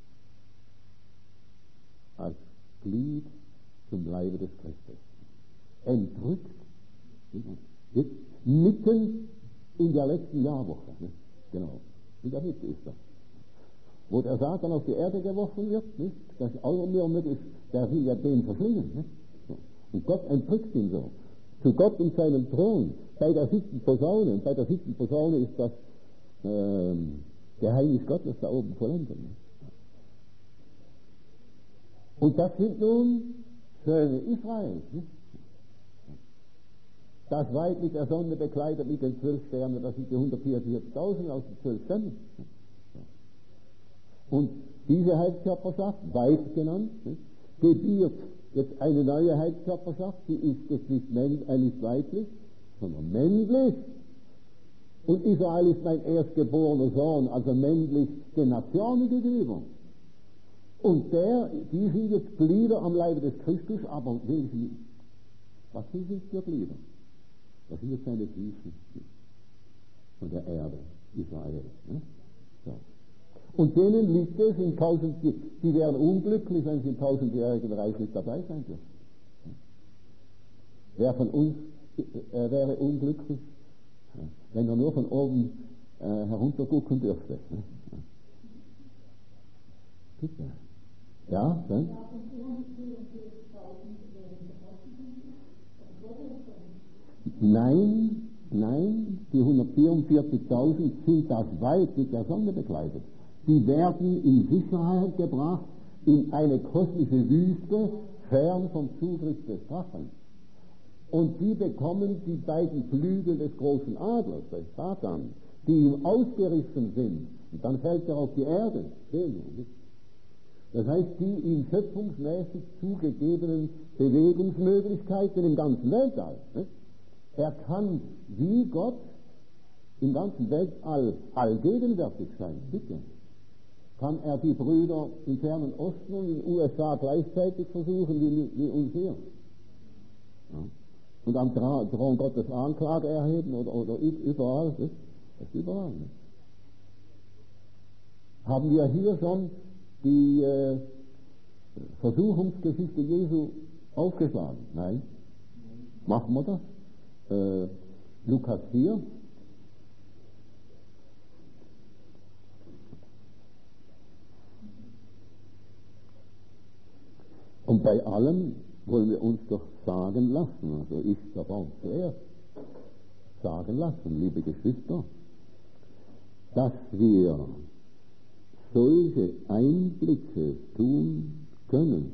als Glied zum Leibe des Christus. Entrückt, jetzt mitten in der letzten Jahrwoche, nicht? Genau, in der Mitte ist das. Wo der Satan auf die Erde geworfen wird, nicht? Das Augenblick ist, der will ja den verschlingen, nicht? So. Und Gott entrückt ihn so. Zu Gott in seinem Thron, bei der 7. Posaune, und bei der 7. Posaune ist das Geheimnis Gottes da oben vollendet. Nicht? Und das sind nun Söhne Israels, nicht? Das Weib mit der Sonne bekleidet mit den 12 Sternen, das sind die 144.000 aus den 12 Stämmen. Und diese Heilskörperschaft, Weib genannt, gebiert jetzt eine neue Heilskörperschaft, die ist jetzt nicht weiblich, sondern männlich. Und Israel ist mein erstgeborener Sohn, also männlich den Nationen gegenüber. Und die sind jetzt Glieder am Leibe des Christus, aber was sind es für Glieder? Das sind jetzt seine Füße von der Erde, Israel. Ne? So. Und denen liegt es in die wären unglücklich, wenn sie im 1000-jährigen Reich nicht dabei sein dürfen. Wer von uns wäre unglücklich, wenn er nur von oben heruntergucken dürfte? Ne? Bitte. Ja, dann? Nein, die 144.000 sind das Weib mit der Sonne bekleidet. Die werden in Sicherheit gebracht in eine kosmische Wüste, fern vom Zugriff des Drachen. Und die bekommen die beiden Flügel des großen Adlers, des Satan, die ihm ausgerissen sind. Und dann fällt er auf die Erde. Das heißt, die ihm schöpfungsmäßig zugegebenen Bewegungsmöglichkeiten im ganzen Weltall. Er kann wie Gott im ganzen Weltall allgegenwärtig sein, bitte. Kann er die Brüder im fernen Osten und in den USA gleichzeitig versuchen wie uns hier? Ja. Und am Thron Gottes Anklage erheben oder überall, das ist überall. Nicht? Haben wir hier schon die Versuchungsgeschichte Jesu aufgeschlagen? Nein. Machen wir das? Lukas 4. Und bei allem wollen wir uns doch sagen lassen, also ich davon zuerst, sagen lassen, liebe Geschwister, dass wir solche Einblicke tun können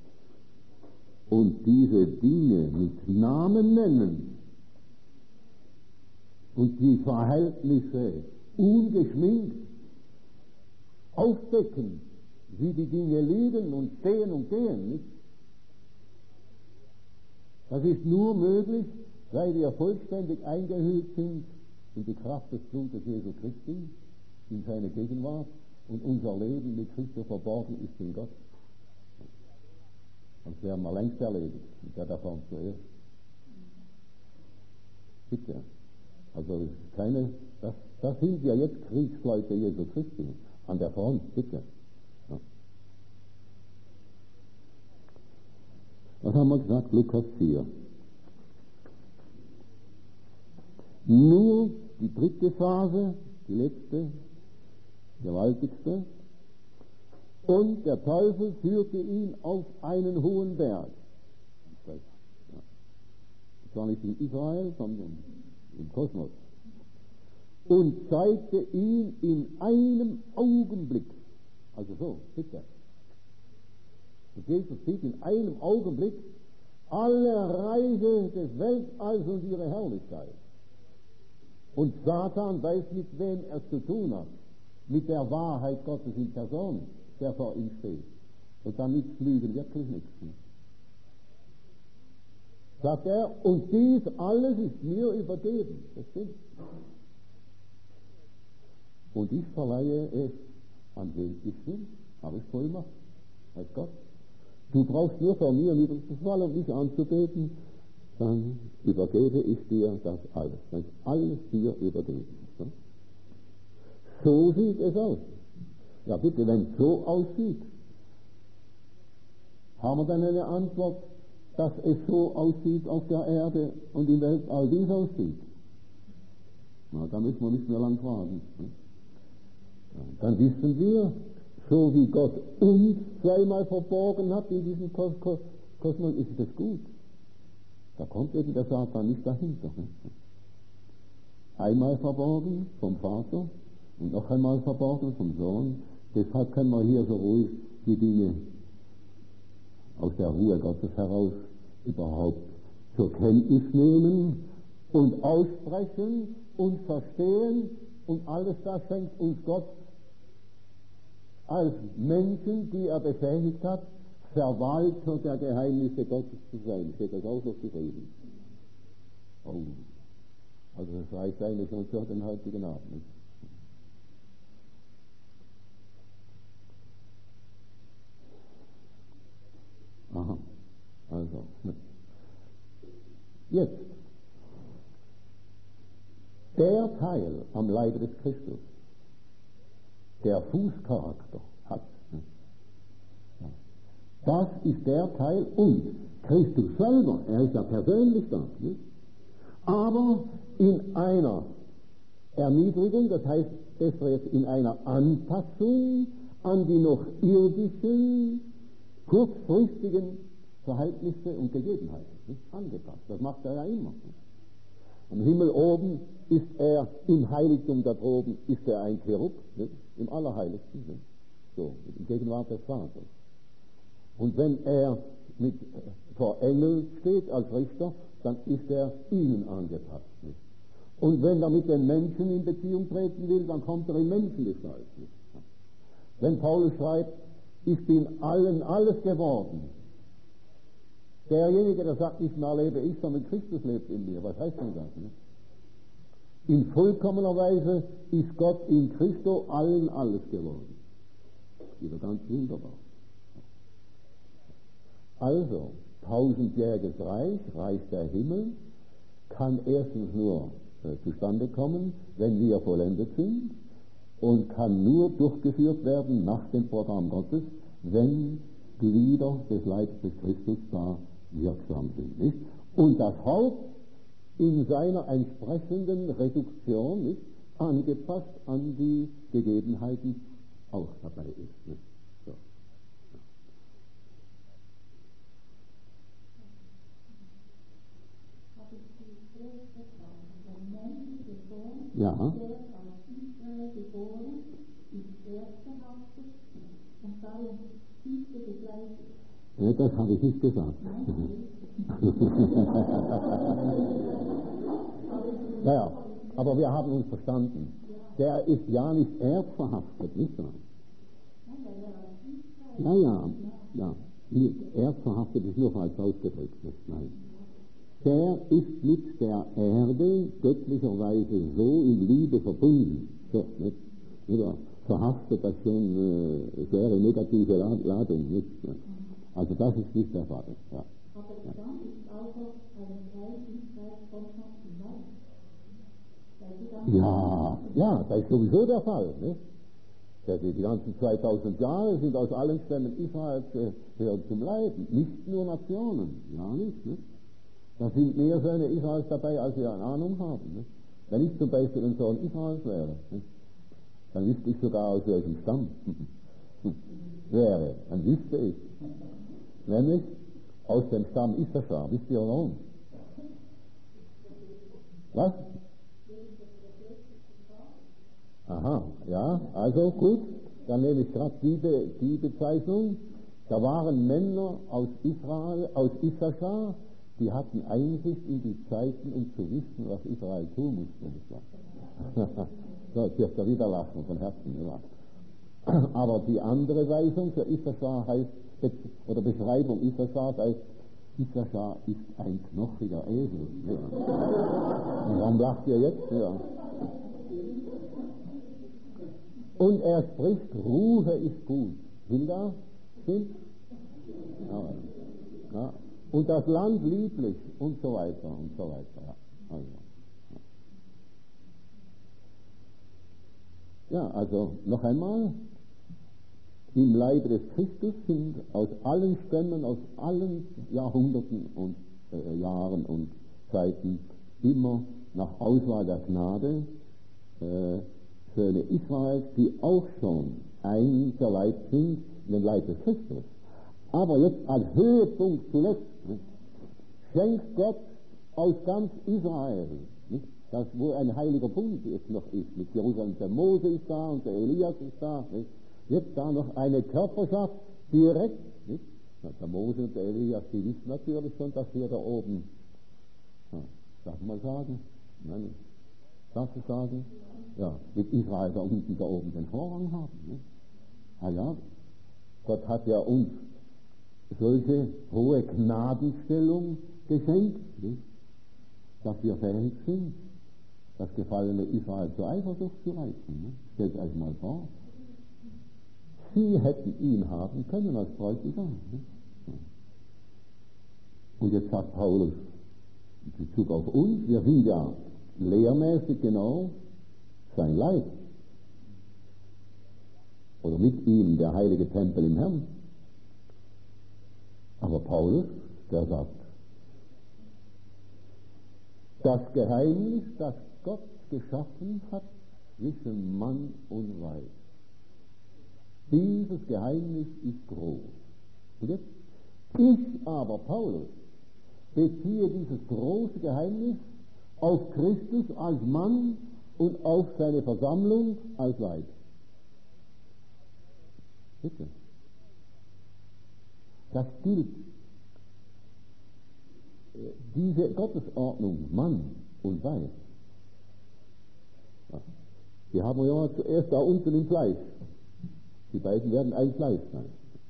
und diese Dinge mit Namen nennen und die Verhältnisse ungeschminkt aufdecken, wie die Dinge liegen und stehen und gehen, nicht? Das ist nur möglich, weil wir vollständig eingehüllt sind in die Kraft des Blutes Jesu Christi, in seine Gegenwart, und unser Leben mit Christus verborgen ist in Gott. Das werden wir längst erledigt, mit der Form zuerst. Bitte. Also das sind ja jetzt Kriegsleute Jesu Christi an der Front, bitte. Ja. Was haben wir gesagt? Lukas 4. Nur die dritte Phase, die letzte, gewaltigste. Und der Teufel führte ihn auf einen hohen Berg. Ja. Zwar nicht in Israel, sondern im Kosmos. Und zeigte ihn in einem Augenblick. Also so, bitte. Und Jesus sieht in einem Augenblick alle Reiche des Weltalls und ihre Herrlichkeit. Und Satan weiß, mit wem er es zu tun hat. Mit der Wahrheit Gottes in Person, der vor ihm steht. Und dann nichts lügen, wirklich nichts. Sagt er, und dies alles ist mir übergeben. Das stimmt. Und ich verleihe es an wen ich will. Habe ich Vollmacht. Weiß Gott. Du brauchst nur vor mir niederzufallen und mich anzubeten, dann übergebe ich dir das alles. Dann ist alles dir übergeben. So sieht es aus. Ja bitte, wenn es so aussieht, haben wir dann eine Antwort, dass es so aussieht auf der Erde und im Weltall, wie es aussieht. Na, da müssen wir nicht mehr lang fragen. Dann wissen wir, so wie Gott uns zweimal verborgen hat in diesem Kosmos, ist es gut. Da kommt eben der Satan nicht dahinter. Einmal verborgen vom Vater und noch einmal verborgen vom Sohn. Deshalb können wir hier so ruhig die Dinge aus der Ruhe Gottes heraus überhaupt zur Kenntnis nehmen und aussprechen und verstehen, und alles das schenkt uns Gott als Menschen, die er befähigt hat, Verwalter der Geheimnisse Gottes zu sein. Steht das auch noch geschrieben? Oh, also das reicht eigentlich schon für den heutigen Abend. Aha, also, jetzt, der Teil am Leibe des Christus, der Fußcharakter hat, das ist der Teil, und Christus selber, er ist ja persönlich da, nicht? Aber in einer Erniedrigung, das heißt, besser jetzt in einer Anpassung an die noch irdischen, kurzfristigen Verhältnisse und Gegebenheiten, nicht? Angepasst. Das macht er ja immer. Nicht? Am Himmel oben ist er, im Heiligtum da oben ist er ein Cherub, nicht? Im Allerheiligsten, nicht? So, in Gegenwart des Vaters. Und wenn er vor Engeln steht als Richter, dann ist er ihnen angepasst. Nicht? Und wenn er mit den Menschen in Beziehung treten will, dann kommt er in Menschengestalt. Nicht? Wenn Paulus schreibt, ich bin allen alles geworden. Derjenige, der sagt, nicht mehr lebe ich, sondern Christus lebt in mir. Was heißt denn das? Nicht? In vollkommener Weise ist Gott in Christo allen alles geworden. Wieder ganz wunderbar. Also, 1000-jähriges Reich der Himmel, kann erstens nur zustande kommen, wenn wir vollendet sind, und kann nur durchgeführt werden nach dem Programm Gottes, wenn Glieder des Leibes des Christus da wirksam sind. Nicht? Und das Haupt in seiner entsprechenden Reduktion, nicht, angepasst an die Gegebenheiten, auch dabei ist. Nicht? So. Habe ich die erste Frage, der Ja. Der aus Israel geboren, ist erbverhaftet und darin Füße begleitet. Ja, das habe ich nicht gesagt. Naja, aber wir haben uns verstanden. Der ist ja nicht erbverhaftet, nicht wahr? Ja. Erbverhaftet ist nur falsch ausgedrückt. Nein. Der ist mit der Erde göttlicherweise so in Liebe verbunden. So, nicht? Oder verhaftet, das schon schwere negative Ladung. Nicht? Also das ist nicht der Fall. Ja. Aber dann ist auch noch ein Teil Israels vollkommen weiß. Ja, das ist sowieso der Fall. Nicht? Die ganzen 2000 Jahre sind aus allen Stämmen Israels gehören zum Leiden. Nicht nur Nationen, ja nicht. Da sind mehr Söhne Israels dabei, als wir eine Ahnung haben. Nicht? Wenn ich zum Beispiel ein Sohn Israels wäre, nicht? Dann wüsste ich sogar, aus welchem Stamm wäre. Dann wüsste ich. Nämlich aus dem Stamm Issachar. Wisst ihr warum? Was? Aha, ja, also gut, dann nehme ich gerade die Bezeichnung. Da waren Männer aus Israel, aus Issachar, die hatten Einsicht in die Zeiten, um zu wissen, was Israel tun musste. So, jetzt dürft ihr wieder lachen von Herzen. Ja. Aber die andere Weisung für Issachar heißt, oder Beschreibung Issachars heißt, Issachar ist ein knochiger Esel. Ja. Und warum lacht ihr jetzt? Ja. Und er spricht, Ruhe ist gut. Hilda, stimmt? Ja. Und das Land lieblich und so weiter und so weiter. Ja, also noch einmal, im Leibe des Christus sind aus allen Stämmen, aus allen Jahrhunderten und Jahren und Zeiten immer nach Auswahl der Gnade Söhne Israels, die auch schon einverleibt sind in den Leib des Christus. Aber jetzt als Höhepunkt zuletzt schenkt Gott aus ganz Israel, nicht? Das, wo ein heiliger Bund jetzt noch ist, mit Jerusalem, der Mose ist da und der Elias ist da, nicht? Jetzt da noch eine Körperschaft direkt, nicht? Der Mose und der Elias, die wissen natürlich schon, dass wir da oben, darf man sagen? Nein, darfst du sagen? Ja, mit Israel da oben den Vorrang haben. Nicht? Ah ja, Gott hat ja uns solche hohe Gnadenstellung geschenkt, nicht? Dass wir fähig sind, das gefallene Israel zur Eifersucht zu reizen. Nicht? Stellt euch mal vor. Sie hätten ihn haben können als Bräutigam. Nicht? Und jetzt sagt Paulus in Bezug auf uns, wir sind ja lehrmäßig genau sein Leib. Oder mit ihm der heilige Tempel im Herrn. Aber Paulus, der sagt, das Geheimnis, das Gott geschaffen hat zwischen Mann und Weib, dieses Geheimnis ist groß. Und jetzt, ich aber, Paulus, beziehe dieses große Geheimnis auf Christus als Mann und auf seine Versammlung als Weib. Bitte. Das gilt. Diese Gottesordnung, Mann und Weib, die haben wir ja zuerst da unten im Fleisch. Die beiden werden ein Fleisch sein.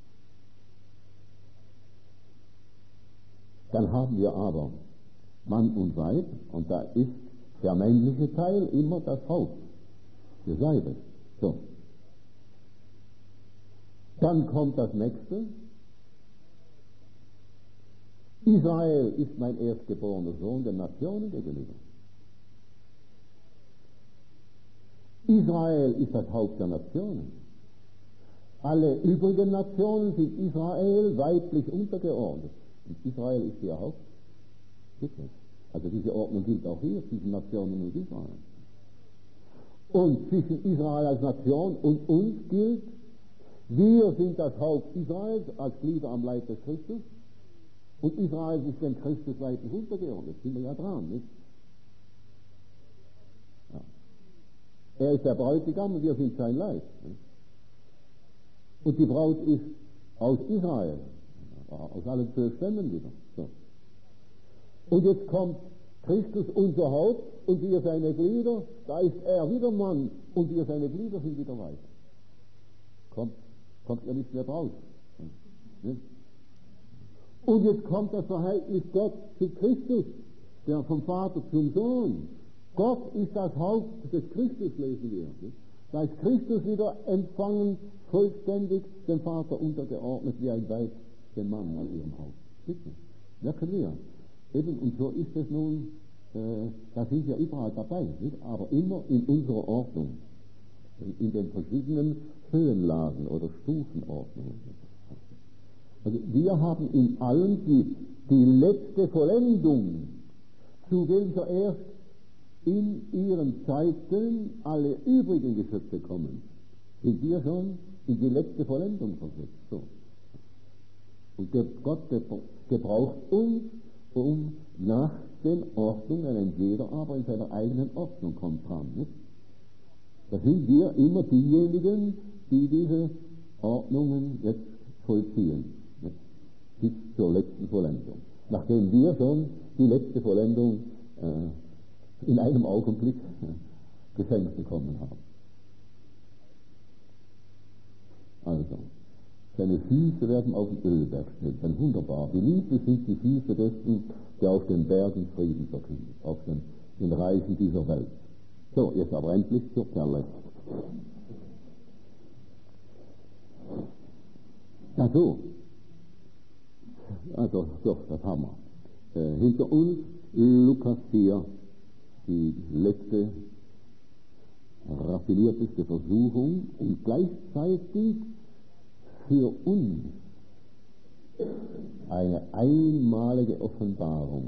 Dann haben wir aber Mann und Weib, und da ist der männliche Teil immer das Haupt des Weibes. So. Dann kommt das nächste. Israel ist mein erstgeborener Sohn den Nationen gegenüber. Israel ist das Haupt der Nationen. Alle übrigen Nationen sind Israel weiblich untergeordnet. Und Israel ist ihr Haupt. Bitte. Also diese Ordnung gilt auch hier zwischen Nationen und Israel. Und zwischen Israel als Nation und uns gilt, wir sind das Haupt Israels als Glieder am Leib des Christus. Und Israel ist dem Christus weiblich untergeordnet. Sind wir ja dran, nicht? Ja. Er ist der Bräutigam und wir sind sein Leib. Und die Braut ist aus Israel, aus allen 12 Stämmen wieder. So. Und jetzt kommt Christus, unser Haupt, und wir seine Glieder, da ist er wieder Mann und wir seine Glieder sind wieder Weib. Kommt er nicht mehr draus. Und jetzt kommt das Verhältnis Gott zu Christus, der vom Vater zum Sohn. Gott ist das Haupt des Christus, lesen wir. Da ist Christus wieder empfangen, vollständig dem Vater untergeordnet, wie ein Weib den Mann an ihrem Haupt. Bitte, merken wir. Eben, und so ist es nun, da sind wir überall dabei, nicht? Aber immer in unserer Ordnung, in den verschiedenen Höhenlagen oder Stufenordnungen. Also wir haben in allen die letzte Vollendung, zu welcher erst in ihren Zeiten alle übrigen Geschöpfe kommen, sind wir schon in die letzte Vollendung versetzt. So. Und Gott gebraucht uns, um nach den Ordnungen, ein jeder aber in seiner eigenen Ordnung kommt dran. Nicht? Da sind wir immer diejenigen, die diese Ordnungen jetzt vollziehen, nicht? Bis zur letzten Vollendung. Nachdem wir schon die letzte Vollendung in einem Augenblick geschenkt bekommen haben. Also, seine Füße werden auf dem Ölberg stehen. Dann wunderbar. Wie lieblich sind die Füße dessen, der auf den Bergen Frieden verkündet, auf den Reichen dieser Welt. So, jetzt aber endlich zur Perle. Ja, so. Also, doch, das haben wir. Hinter uns Lukas 4, die letzte, raffinierteste Versuchung und gleichzeitig für uns eine einmalige Offenbarung.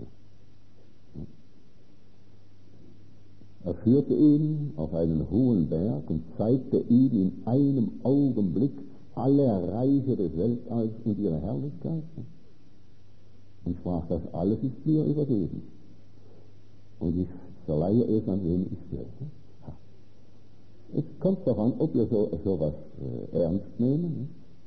Er führte ihn auf einen hohen Berg und zeigte ihm in einem Augenblick alle Reiche des Weltalls und ihre Herrlichkeit und sprach, das alles ist mir übergeben und ich verleihe es an wen ich will. Es kommt darauf an, ob wir sowas ernst nehmen.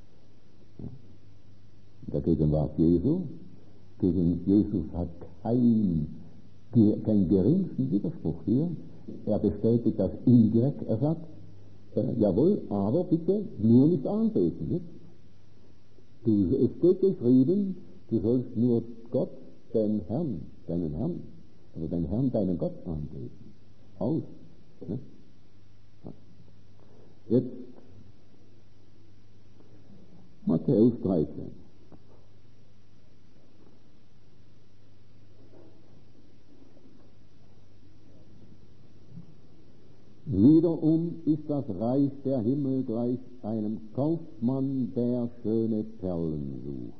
In der Gegenwart Jesu, gegen Jesus hat kein geringsten Widerspruch hier. Er bestätigt das indirekt. Er sagt, jawohl, aber bitte nur nicht anbeten. Nicht? Es steht geschrieben, du sollst nur Gott, deinen Herrn, also deinen Herrn, deinen Gott anbeten. Aus. Nicht? Jetzt Matthäus 13. Wiederum ist das Reich der Himmel gleich einem Kaufmann, der schöne Perlen sucht.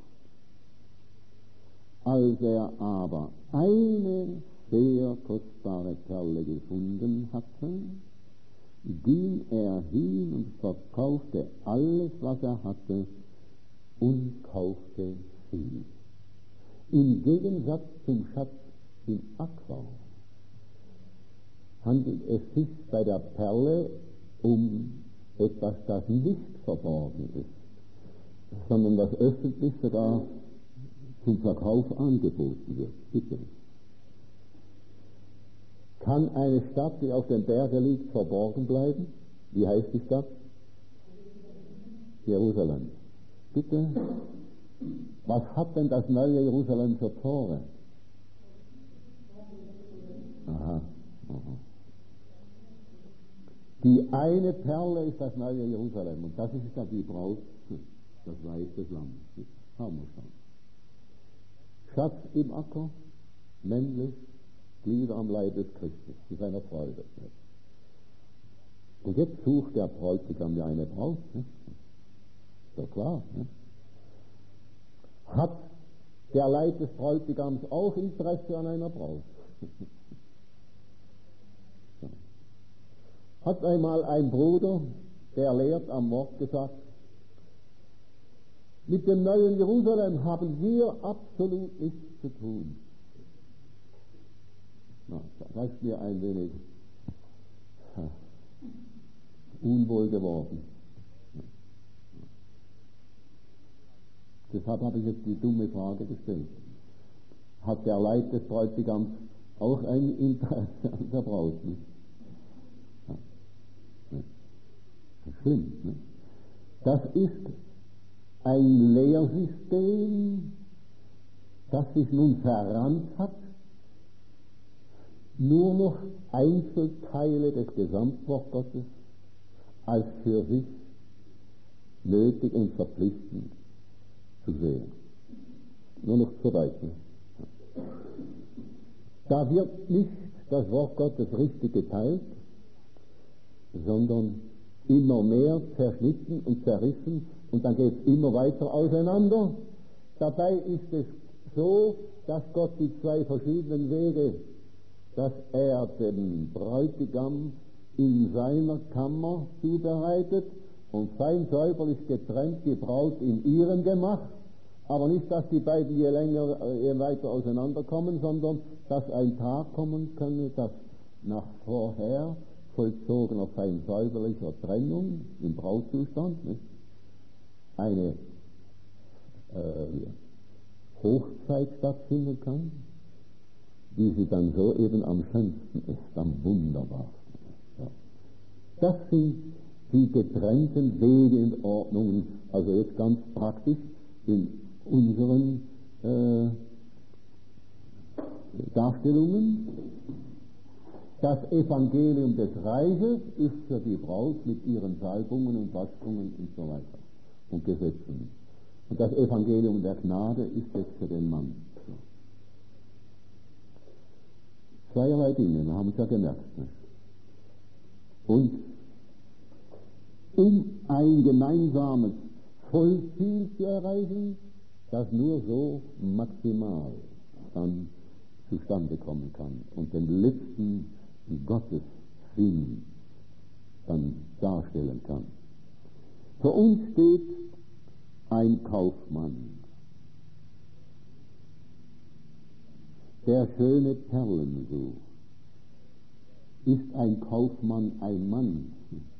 Als er aber eine sehr kostbare Perle gefunden hatte, ging er hin und verkaufte alles, was er hatte, und kaufte sie. Im Gegensatz zum Schatz im Acker handelt es sich bei der Perle um etwas, das nicht verborgen ist, sondern das öffentlich sogar zum Verkauf angeboten wird. Bitte. Kann eine Stadt, die auf dem Berge liegt, verborgen bleiben? Wie heißt die Stadt? Jerusalem. Bitte? Was hat denn das neue Jerusalem für Tore? Aha. Die eine Perle ist das neue Jerusalem und das ist dann die Braut, das Reich des Lammes. Haben wir schon. Schatz im Acker, männlich, Glieder am Leib des Christus, zu seiner Freude. Und jetzt sucht der Bräutigam ja eine Braut. Ist doch klar. Hat der Leib des Bräutigams auch Interesse an einer Braut? Hat einmal ein Bruder, der lehrt am Mord, gesagt, mit dem neuen Jerusalem haben wir absolut nichts zu tun. Na, das reicht mir ein wenig unwohl geworden. Deshalb habe ich jetzt die dumme Frage gestellt. Hat der Leib des Bräutigams auch ein Interesse an der Braut? Nicht? Ja. Das ist schlimm. Nicht? Das ist ein Lehrsystem, das sich nun verrannt hat, nur noch Einzelteile des Gesamtwort Gottes als für sich nötig und verpflichtend zu sehen. Nur noch zu weit. Da wird nicht das Wort Gottes richtig geteilt, sondern immer mehr zerschnitten und zerrissen und dann geht es immer weiter auseinander. Dabei ist es so, dass Gott die zwei verschiedenen Wege, dass er den Bräutigam in seiner Kammer zubereitet und fein säuberlich getrennt die Braut in ihrem Gemach, aber nicht, dass die beiden je länger, je weiter auseinanderkommen, sondern dass ein Tag kommen könne, dass nach vorher vollzogener fein säuberlicher Trennung im Brautzustand nicht, eine Hochzeit stattfinden kann, wie sie dann so eben am schönsten ist, am wunderbarsten ist. Ja. Das sind die getrennten Wege und Ordnungen, also jetzt ganz praktisch in unseren Darstellungen. Das Evangelium des Reiches ist für die Braut mit ihren Salbungen und Waschungen und so weiter und Gesetzen. Und das Evangelium der Gnade ist jetzt für den Mann. Zweierlei Dinge, wir haben es ja gemerkt. Nicht? Und um ein gemeinsames Vollziel zu erreichen, das nur so maximal dann zustande kommen kann und den letzten Gottessinn dann darstellen kann. Für uns steht ein Kaufmann, der schöne Perlen sucht. Ist ein Kaufmann ein Mann?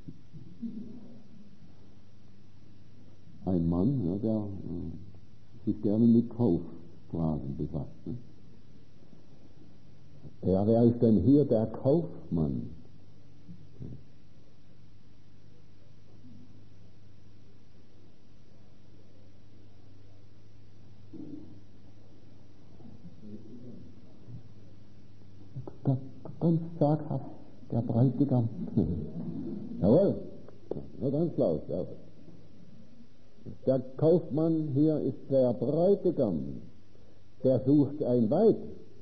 Ein Mann, ja, der sich gerne mit Kauffragen befasst. Ne? Ja, wer ist denn hier der Kaufmann? Ganz zaghaft, der Bräutigam. Jawohl, nur ganz laut. Jawohl. Der Kaufmann hier ist der Bräutigam, der sucht ein Weib.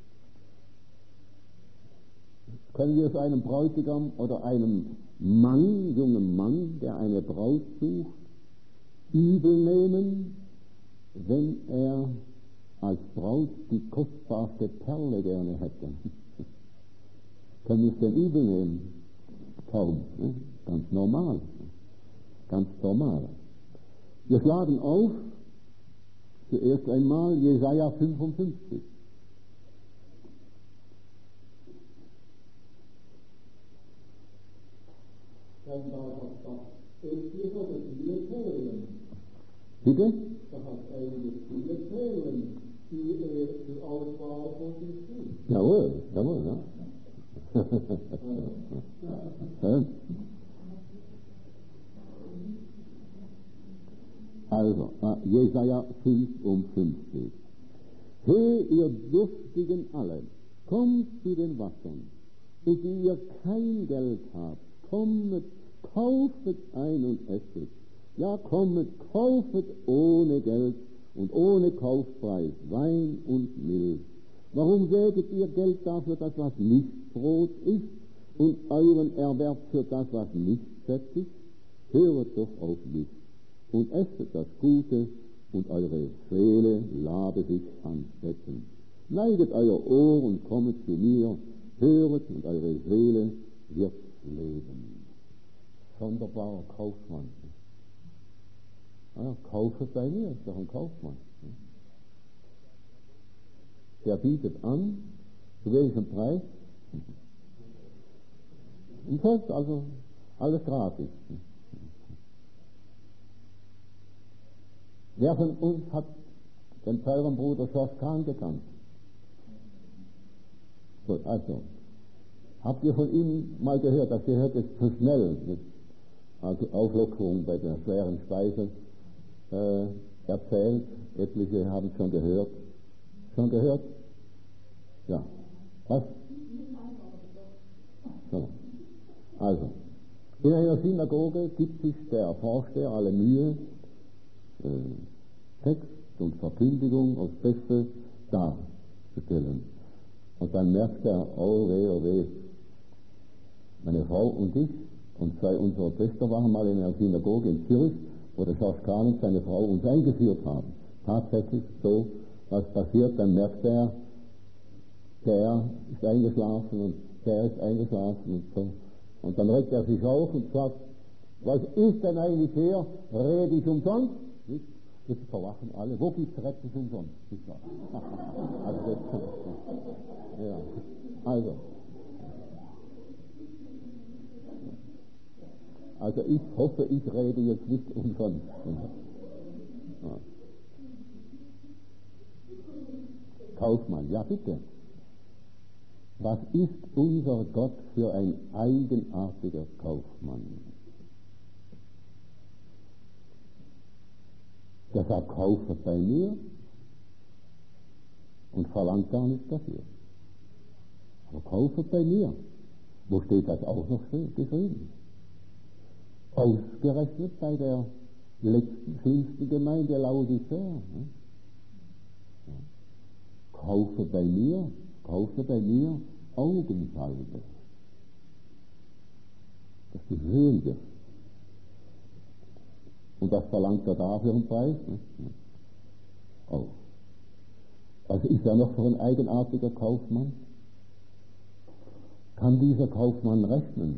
Können wir es einem Bräutigam oder einem Mann, jungen Mann, der eine Braut sucht, übel nehmen, wenn er als Braut die kostbarste Perle gerne hätte? Können wir es denn übel nehmen? Kaum, ne? Ganz normal. Ganz normal. Wir schlagen auf, zuerst einmal Jesaja 55. Und da hat das viele Perlen. Bitte? Da hat einige viele Perlen, die zur Auswahl von sich tun. Jawohl, jawohl, ja. Also, Jesaja 55. He, ihr Durstigen alle, kommt zu den Wassern, und die ihr kein Geld habt, kommet, kaufet ein und esset. Ja, kommet, kaufet ohne Geld und ohne Kaufpreis Wein und Milch. Warum säget ihr Geld dafür, das was nicht Brot ist, und euren Erwerb für das, was nicht sättigt? Höret doch auf mich und esset das Gute, und eure Seele labe sich an Städten. Neiget euer Ohr und kommet zu mir, höret, und eure Seele wird leben. Sonderbarer Kaufmann. Ja, kaufe bei mir, ist doch ein Kaufmann. Der bietet an, zu welchem Preis? Und fest, also Alles gratis. Wer von uns hat den teuren Bruder George Kahn gekannt? Gut, also, habt ihr von ihm mal gehört, das gehört jetzt zu schnell, mit also Auflockerung bei der schweren Speise erzählt, etliche haben es schon gehört. Schon gehört? Ja. Was? So. Also, in einer Synagoge gibt sich der Vorsteher alle Mühe, Text und Verkündigung aufs Beste darzustellen. Und dann merkt er, oh weh, meine Frau und ich und zwei unserer Töchter waren mal in einer Synagoge in Zürich, wo der George Kahn und seine Frau uns eingeführt haben. Tatsächlich so, was passiert, dann merkt er, der ist eingeschlafen und der ist eingeschlafen und so. Und dann regt er sich auf und sagt, was ist denn eigentlich her? Rede ich umsonst? Nicht? Jetzt verwachen alle. Wo gibt's Retten umsonst? Ja. Also ich hoffe, ich rede jetzt nicht umsonst. Ja. Kaufmann, ja bitte. Was ist unser Gott für ein eigenartiger Kaufmann? Der verkauft bei mir und verlangt gar nichts dafür. Verkauft bei mir. Wo steht das auch noch geschrieben? Ausgerechnet bei der letzten, schlimmsten Gemeinde Laodicea. Ne? Ja. Kaufe bei mir Augensalbe. Dass du sehen wirst. Und was verlangt er da für einen Preis? Oh. Was ist er noch für ein eigenartiger Kaufmann? Kann dieser Kaufmann rechnen?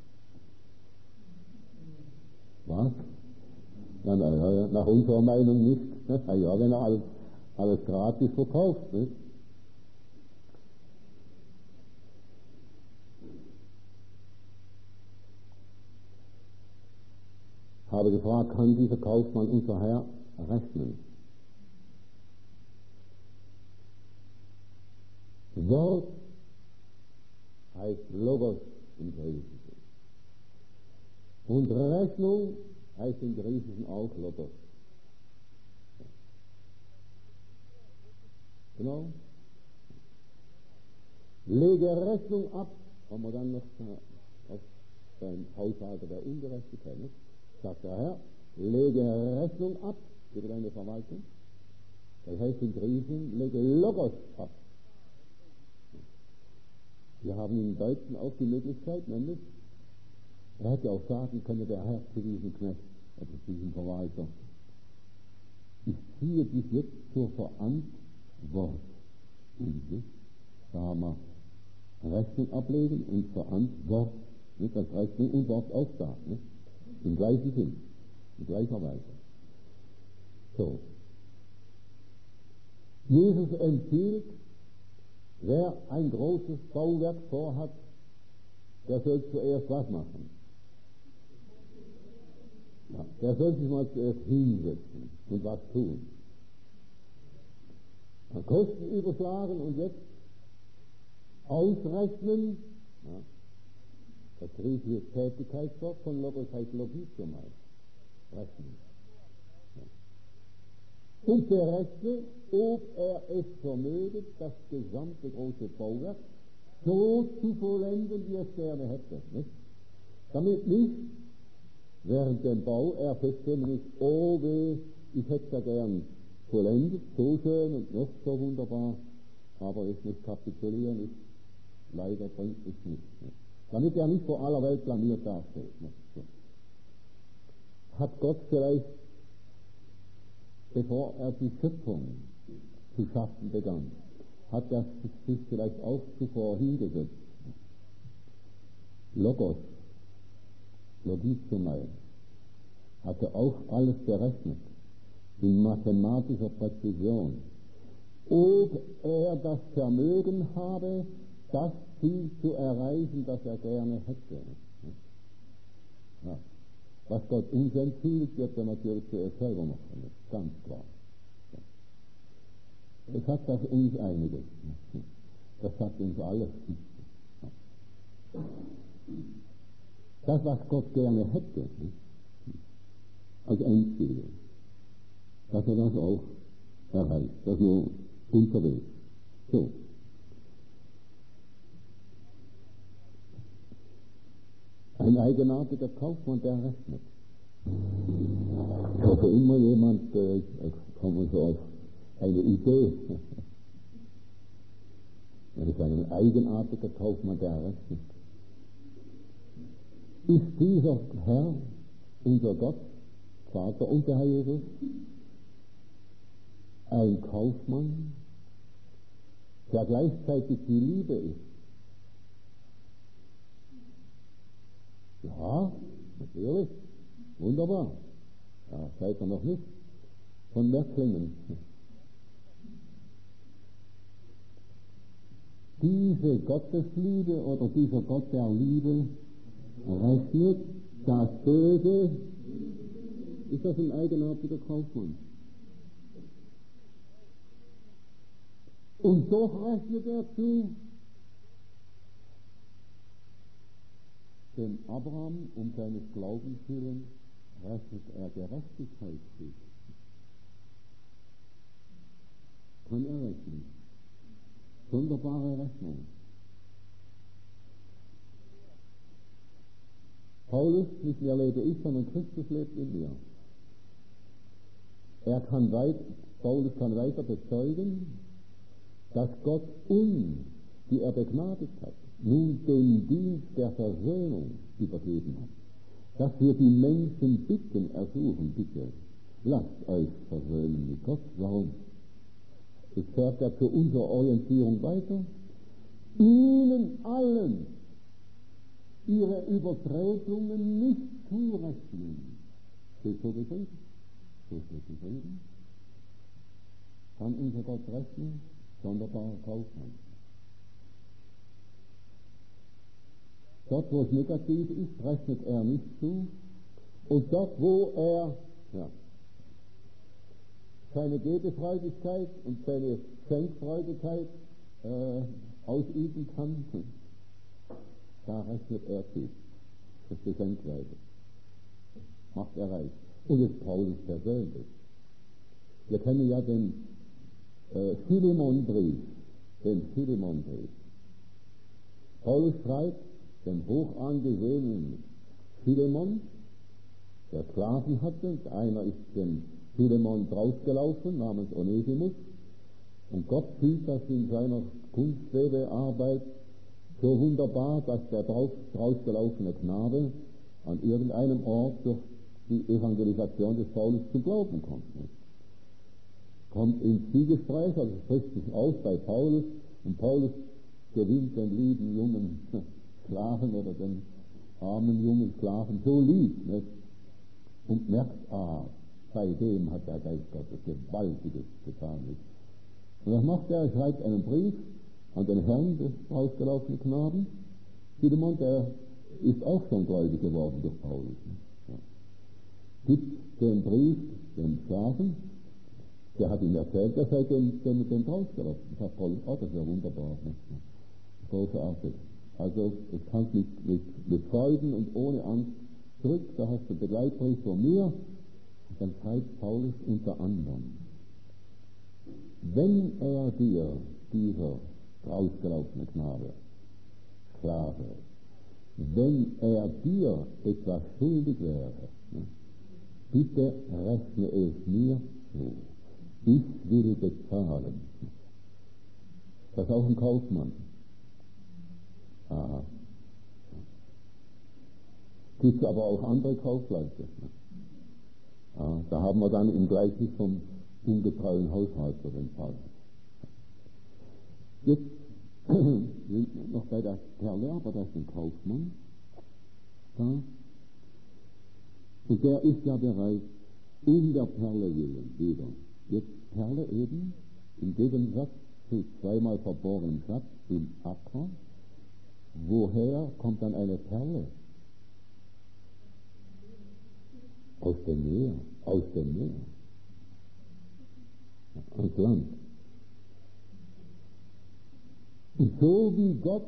Was? Ja, nach unserer Meinung nicht. Ja, wenn er alles gratis verkauft. Nicht? Habe gefragt, kann dieser Kaufmann unser Herr rechnen? Wort heißt Logos im Griechischen. Und Rechnung heißt im Griechischen auch Logos. Genau. Lege Rechnung ab, kommen wir dann noch auf den Haushalter der Ungerechtigkeit. Nicht? Sagt der Herr, lege Rechnung ab über deine Verwaltung. Das heißt in Griechischen, lege Logos ab. Wir haben im Deutschen auch die Möglichkeit, nämlich, er hätte auch sagen können, der Herr zu diesem Knecht, also zu diesem Verwalter, ich ziehe dich jetzt zur Verantwortung. Da haben wir Rechnung ablegen und Verantwortung, nicht als Rechnung und Wort auch da, nicht? Im gleichen Sinn, in gleicher Weise. So. Jesus empfiehlt, wer ein großes Bauwerk vorhat, der soll zuerst was machen? Ja, der soll sich mal zuerst hinsetzen und was tun. Kosten überschlagen und jetzt ausrechnen. Ja, das griechische Tätigkeitswort von Logos heißt Logizomai. Rechnen. Ja. Und berechne, ob er es vermöge, das gesamte große Bauwerk so zu vollenden, wie er es gerne hätte. Nicht? Damit nicht während dem Bau er feststellen muss, oh weh, ich hätte ja gern vollendet, so schön und noch so wunderbar, aber ich muss kapitulieren, leider bringt es nicht. Damit er nicht vor aller Welt blamiert dasteht. So. Hat Gott vielleicht, bevor er die Schöpfung zu schaffen begann, hat er sich vielleicht auch zuvor hingesetzt. Logos, Logizomai, hatte auch alles berechnet, in mathematischer Präzision, ob er das Vermögen habe, das Ziel zu erreichen, das er gerne hätte. Ja. Was Gott uns empfiehlt, wird er natürlich zuerst selber noch verletzt, ganz klar. Das hat das uns einiges. Das hat uns alles. Das, was Gott gerne hätte, als Endziel, dass er das auch erreicht, das nur unterwegs. So. Ein eigenartiger Kaufmann, der rechnet. Ich hoffe immer jemand kommt so auf eine Idee. Das ist ein eigenartiger Kaufmann, der rechnet. Ist dieser Herr, unser Gott, Vater und der Herr Jesus, ein Kaufmann, der gleichzeitig die Liebe ist? Ja, natürlich. Wunderbar. Ja, seid ihr noch nicht von Märklingen. Diese Gottesliebe oder dieser Gott der Liebe rechnet das Böse. Ist das ein eigenartiger Kaufmann? Und doch rechnet er zu dem Abraham um seines Glaubens willen rechnet er Gerechtigkeit zu. Kann er rechnen. Sonderbare Rechnung. Paulus, nicht mehr lebe ich, sondern Christus lebt in mir. Paulus kann weiter bezeugen, dass Gott uns, die er begnadigt hat, nun den Dienst der Versöhnung übergeben hat. Dass wir die Menschen bitten, ersuchen, bitte, lasst euch versöhnen mit Gott. Warum? Es fährt er für unsere Orientierung weiter. Ihnen allen ihre Übertretungen nicht zurechnen. Steht so geschrieben? So steht geschrieben. Kann unser Gott rechnen? Sonderbarer Kaufmann. Dort, wo es negativ ist, rechnet er nicht zu. Und dort, wo er seine Gebefreudigkeit und seine Schenkfreudigkeit ausüben kann, da rechnet er zu. Das ist die Schenkweise. Macht er reich. Und jetzt Paulus persönlich. Wir kennen ja den Philemon-Brief. Paulus schreibt dem hoch angesehenen Philemon, der Sklaven hatte, einer ist dem Philemon drausgelaufen, namens Onesimus, und Gott fühlt das in seiner Kunstwebearbeit so wunderbar, dass der drausgelaufene Knabe an irgendeinem Ort durch die Evangelisation des Paulus zum Glauben kommt. Kommt ins Zwiegespräch, also spricht sich aus bei Paulus, und Paulus gewinnt den lieben jungen Sklaven oder den armen jungen Sklaven so lieb, nicht? Und merkt, bei dem hat der Geist Gottes Gewaltiges getan. Nicht? Und was macht er? Er schreibt einen Brief an den Herrn des ausgelaufenen Knaben. Philemon, der ist auch schon gläubig geworden durch Paulus. Ja. Gibt den Brief dem Sklaven, der hat ihm erzählt, er sei dem rausgelaufen. Das sagt Paulus, das ist ja wunderbar. Großartig. Also, es kann mit Freuden und ohne Angst zurück, da hast du den Begleitbrief von mir. Und dann schreibt Paulus unter anderem, wenn er dir, dieser ausgelaufene Knabe, Sklave, wenn er dir etwas schuldig wäre, bitte rechne es mir zu. Ich will bezahlen. Das ist auch ein Kaufmann. Aha. Gibt aber auch andere Kaufleute. Ja, da haben wir dann im Gleichnis vom ungetreuen Haushalter den Fall. Jetzt sind wir noch bei der Perle, aber da ist ein Kaufmann da. Und der ist ja bereit, um der Perle willen wieder. Jetzt Perle eben, im Gegensatz zu zweimal verborgenem Schatz im Acker. Woher kommt dann eine Perle? Aus dem Meer, ans Land. Und so wie Gott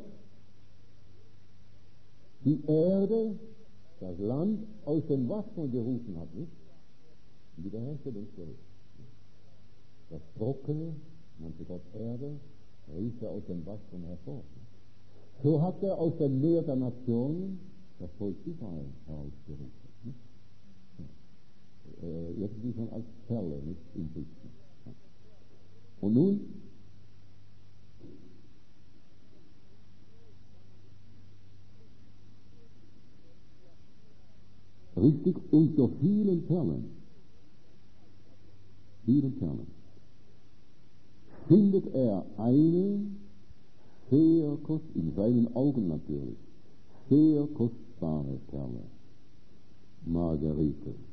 die Erde, das Land aus dem Wasser gerufen hat, nicht? Wiederherstellungsgericht. Das Trockene, nannte Gott Erde, rief er aus dem Wasser hervor. So hat er aus dem Meer der Nationen das Volk Israel herausgerufen. Irgendwie schon als Perle, nicht im Büchsen. Und nun richtig unter vielen Perlen, findet er eine sehr in seinen Augen natürlich, sehr kostbare Perle, Margarete.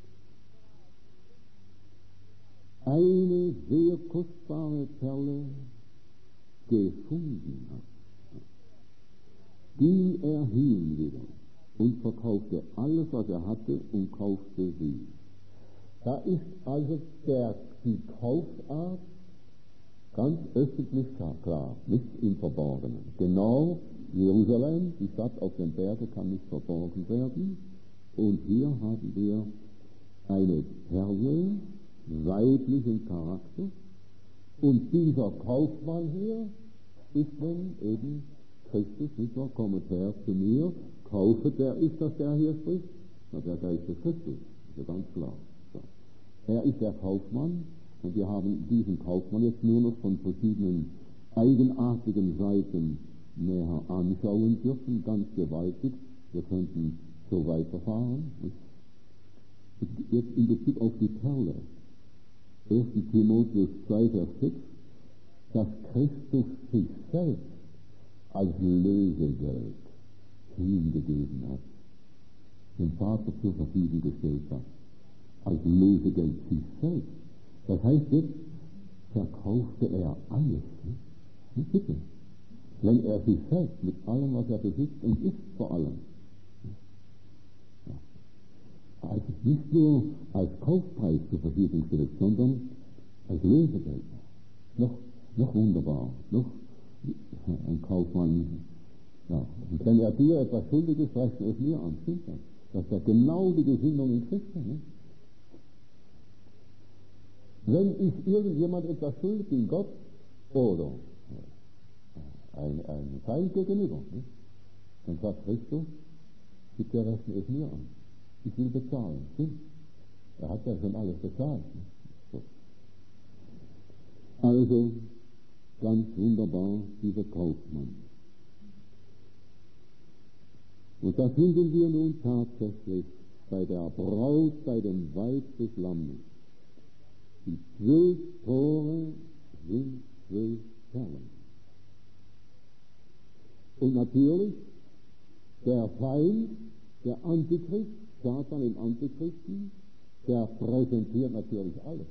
Eine sehr kostbare Perle gefunden hat, ging er hin wieder und verkaufte alles, was er hatte, und kaufte sie. Da ist also die Kaufart ganz öffentlich klar, nicht im Verborgenen. Genau, Jerusalem, die Stadt auf dem Berge, kann nicht verborgen werden. Und hier haben wir eine Perle weiblichen Charakter. Und dieser Kaufmann hier ist nun eben Christus, nicht wahr? Kommet her zu mir, kaufet, wer ist das, der hier spricht? Na, der Geist des Christus, ist ja ganz klar. So. Er ist der Kaufmann, und wir haben diesen Kaufmann jetzt nur noch von verschiedenen eigenartigen Seiten näher anschauen dürfen, ganz gewaltig. Wir könnten so weiterfahren. Jetzt in Bezug auf die Perle. 1. Timotheus 2, Vers 6, dass Christus sich selbst als Lösegeld hingegeben hat, dem Vater zur Verfügung gestellt hat, als Lösegeld sich selbst. Das heißt, jetzt verkaufte er alles. Nicht bitte. Wenn er sich selbst mit allem, was er besitzt und ist, vor allem. Ja. Also nicht nur als Kaufpreis zur Verfügung stellt, sondern als Lösegeld. Noch wunderbar. Noch ein Kaufmann. Ja. Und wenn er dir etwas schuldig ist, rechne es mir an. Stimmt das? Das ist ja genau die Gesinnung in Christus. Ne? Wenn ich irgendjemand etwas schuldig bin, Gott oder ein Feind gegenüber, nicht? Dann sagt Christus, bitte rechne es mir an. Ich will bezahlen. Stimmt? Er hat ja schon alles bezahlt. So. Also, ganz wunderbar, dieser Kaufmann. Und da finden wir nun tatsächlich bei der Braut, bei dem Weib des Lammes. Die 12 Tore sind 12 Perlen. Und natürlich, der Feind, der Antichrist, Satan im Antichristen, der präsentiert natürlich alles.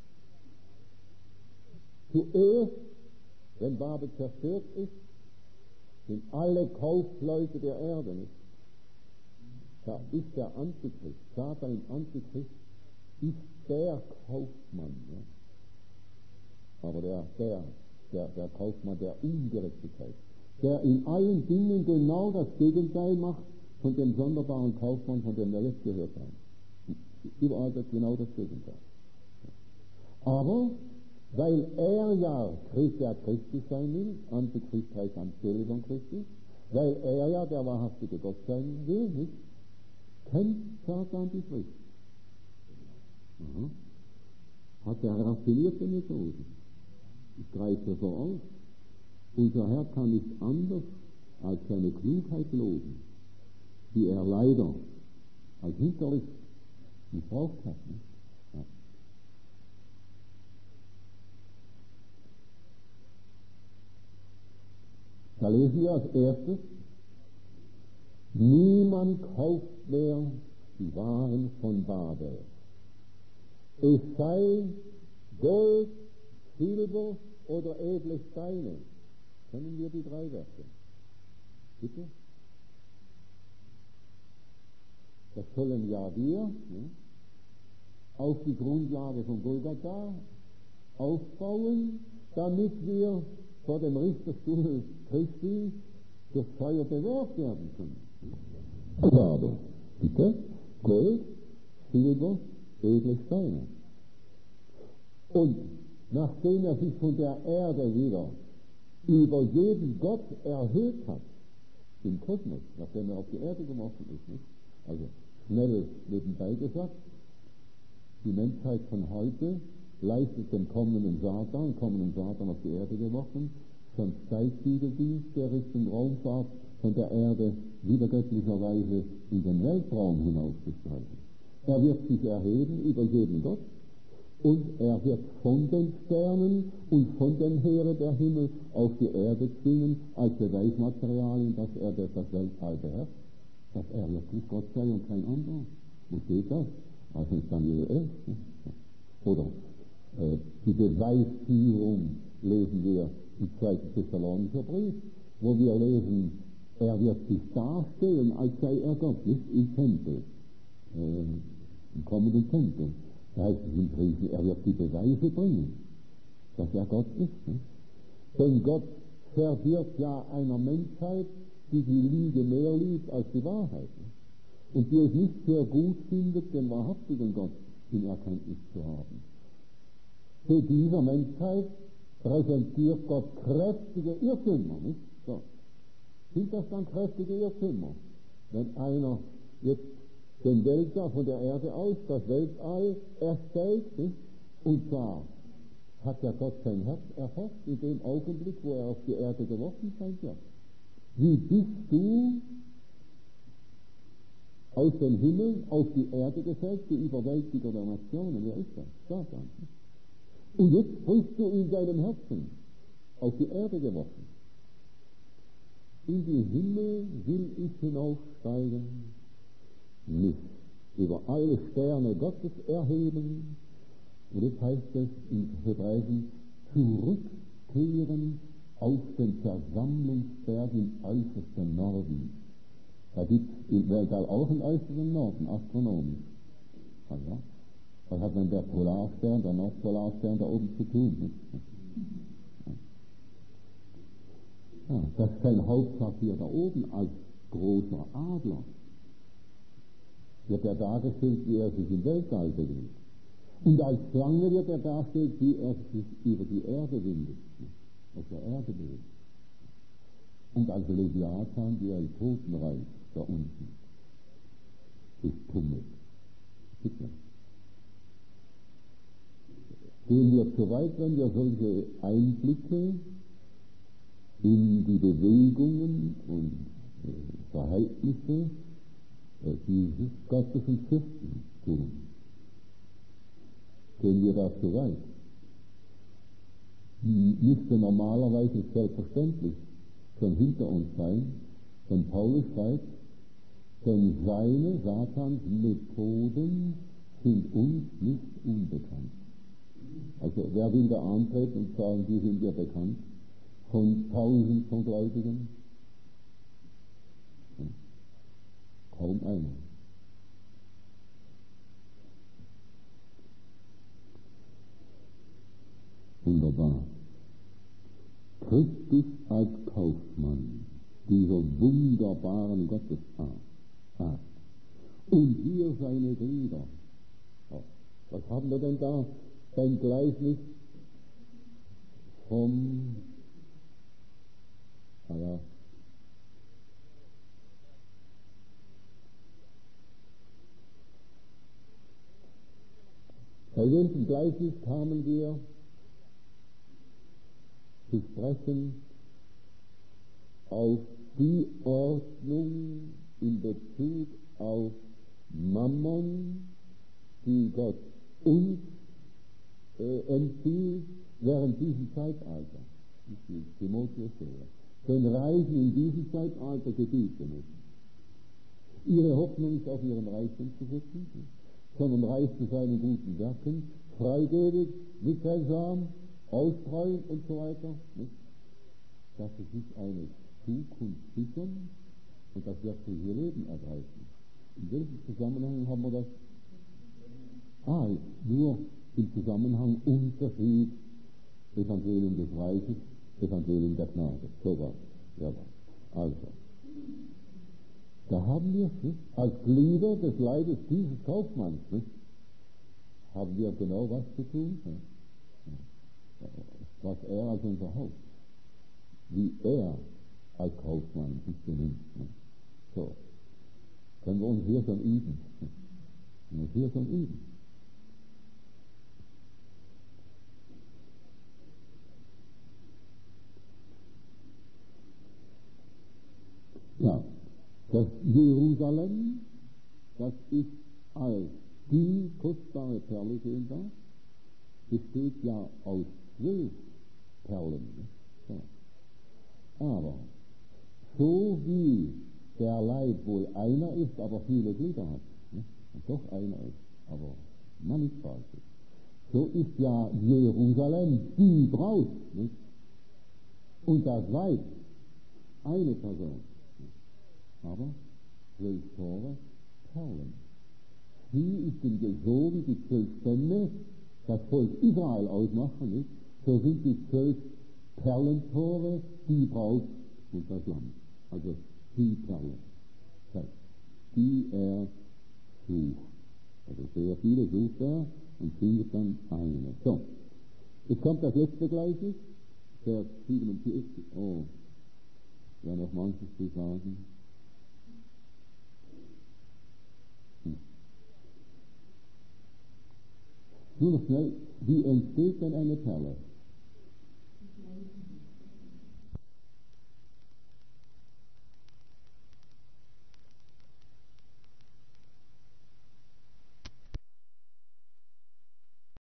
Zuerst, wenn Babel zerstört ist, sind alle Kaufleute der Erde nicht. Da ist der Antichrist, Satan im Antichrist, ist der Kaufmann. Ja? Aber der Kaufmann der Ungerechtigkeit, der in allen Dingen genau das Gegenteil macht von dem sonderbaren Kaufmann, von dem wir jetzt gehört haben. Überall das genau das Gegenteil. Aber weil er ja Christus sein will, Antichrist heißt anstelle von Christus, weil er ja der wahrhaftige Gott sein will, nicht, kennt Satan die Schrift. Hat er raffinierte Methoden. Ich greife so auf. Unser Herr kann nicht anders als seine Klugheit loben, die er leider als hinterlich missbraucht hat. Ja. Da lesen wir als erstes, niemand kauft mehr die Waren von Babel. Es sei Gold, Silber oder edle Steine. Kennen wir die 3 Verse? Bitte? Das sollen ja wir, ne? auf die Grundlage von Golgatha aufbauen, damit wir vor dem Richterstuhl Christi durch Feuer bewahrt werden können. Aber, bitte, Gold, Silber, edle Steine. Und nachdem er sich von der Erde wieder über jeden Gott erhöht hat, im Kosmos, nachdem er auf die Erde geworfen ist, nicht? Also schnell nebenbei gesagt, die Menschheit von heute leistet den kommenden Satan auf die Erde geworfen, schon Zeitspiegeldienst, der Richtung Raumfahrt von der Erde wieder göttlicherweise in den Weltraum hinausgestreifen. Er wird sich erheben über jeden Gott und er wird von den Sternen und von den Heeren der Himmel auf die Erde zwingen, als Beweismaterialien, dass er das Weltall beherrscht, dass er wirklich Gott sei und kein anderer. Wo steht das? Also in Daniel 11. Oder die Beweisführung lesen wir im 2. Thessalonicher Brief, wo wir lesen, er wird sich darstellen, als sei er Gott, nicht im Tempel, im kommenden Tempel. Da heißt es in Briefen, er wird die Beweise bringen, dass er Gott ist. Nicht? Denn Gott verwirrt ja einer Menschheit, die Lüge mehr liebt als die Wahrheit. Nicht? Und die es nicht sehr gut findet, den wahrhaftigen Gott in Erkenntnis zu haben. Zu dieser Menschheit präsentiert Gott kräftige Irrtümer, nicht? So. Sind das dann kräftige Irrtümer? Wenn einer jetzt den Weltall von der Erde aus, das Weltall erstellt, nicht? Und zwar hat ja Gott sein Herz erfasst in dem Augenblick, wo er auf die Erde geworfen sein wird. Wie bist du aus dem Himmel auf die Erde gefällt, die Überwältiger der Nationen? Wer ist das? Satan. Und jetzt bist du in deinem Herzen auf die Erde geworfen. In die Himmel will ich hinaufsteigen, mich über alle Sterne Gottes erheben. Und jetzt heißt es in Hebräischen, zurückkehren auf den Versammlungsberg im äußersten Norden. Da gibt es im Weltall auch einen äußersten Norden, astronomisch. Also, was hat denn der Polarstern, der Nordpolarstern da oben zu tun? Ja, das ist sein Hauptquartier da oben als großer Adler. Wird er dargestellt, wie er sich im Weltall bewegt. Und als Schlange wird er dargestellt, wie er sich über die Erde windet, auf der Erde bewegt. Und als Leviathan, wie er im Totenreich da unten sich tummelt. Bitte. Gehen wir zu weit, wenn wir solche Einblicke in die Bewegungen und Verhältnisse dieses göttlichen Fürsten tun. Gehen wir da zu weit. Müsste normalerweise selbstverständlich schon hinter uns sein, wenn Paulus schreibt, denn seine, Satans Methoden sind uns nicht unbekannt. Also wer will da antreten und sagen, die sind ja bekannt von Tausenden von Gläubigen? Kaum einer. Wunderbar. Christus als Kaufmann dieser wunderbaren Gottesart. Und hier seine Glieder. Was haben wir denn da? Ein Gleichnis vom, bei welchem Gleichnis kamen wir zu sprechen auf die Ordnung in Bezug auf Mammon, die Gott uns empfiehlt während diesem Zeitalter. Timotheus den Reichen in diesem Zeitalter gebieten müssen. Ihre Hoffnung ist auf ihren Reichtum zu setzen, sondern reich zu seinen guten Werken, freigebig, mitteilsam, ausstreuen und so weiter. Nicht? Dass sie sich eine Zukunft sichern und das wirkliche Leben ergreifen. In welchem Zusammenhang haben wir das? Nur im Zusammenhang Unterschied Evangelium des Reiches, Evangelium der Gnade. So was. Ja, also. Da haben wir es, als Glieder des Leibes dieses Kaufmanns, nicht? Haben wir genau was zu tun? Was er als unser Haupt, wie er als Kaufmann sich benimmt. So, können wir uns hier schon üben. Ja, das Jerusalem, das ist als die kostbare Perle sehbar, besteht ja aus 12 Perlen. Ja. Aber so wie der Leib wohl einer ist, aber viele Glieder hat, und doch einer ist, aber mannigfaltig ist, so ist ja Jerusalem die Braut, nicht? Und das Weib eine Person, aber 12 Tore Perlen. Sie ist denn so wie die 12 Stämme das Volk Israel ausmachen, nicht? So sind die 12 Perlentore die Braut und das Lamm. Also die Perle, die er sucht. Also sehr viele sucht er und findet dann eine. So, jetzt kommt das letzte Gleichnis, Vers 47. Oh, ja, noch manches zu sagen. Nur noch schnell, wie entsteht denn eine Perle?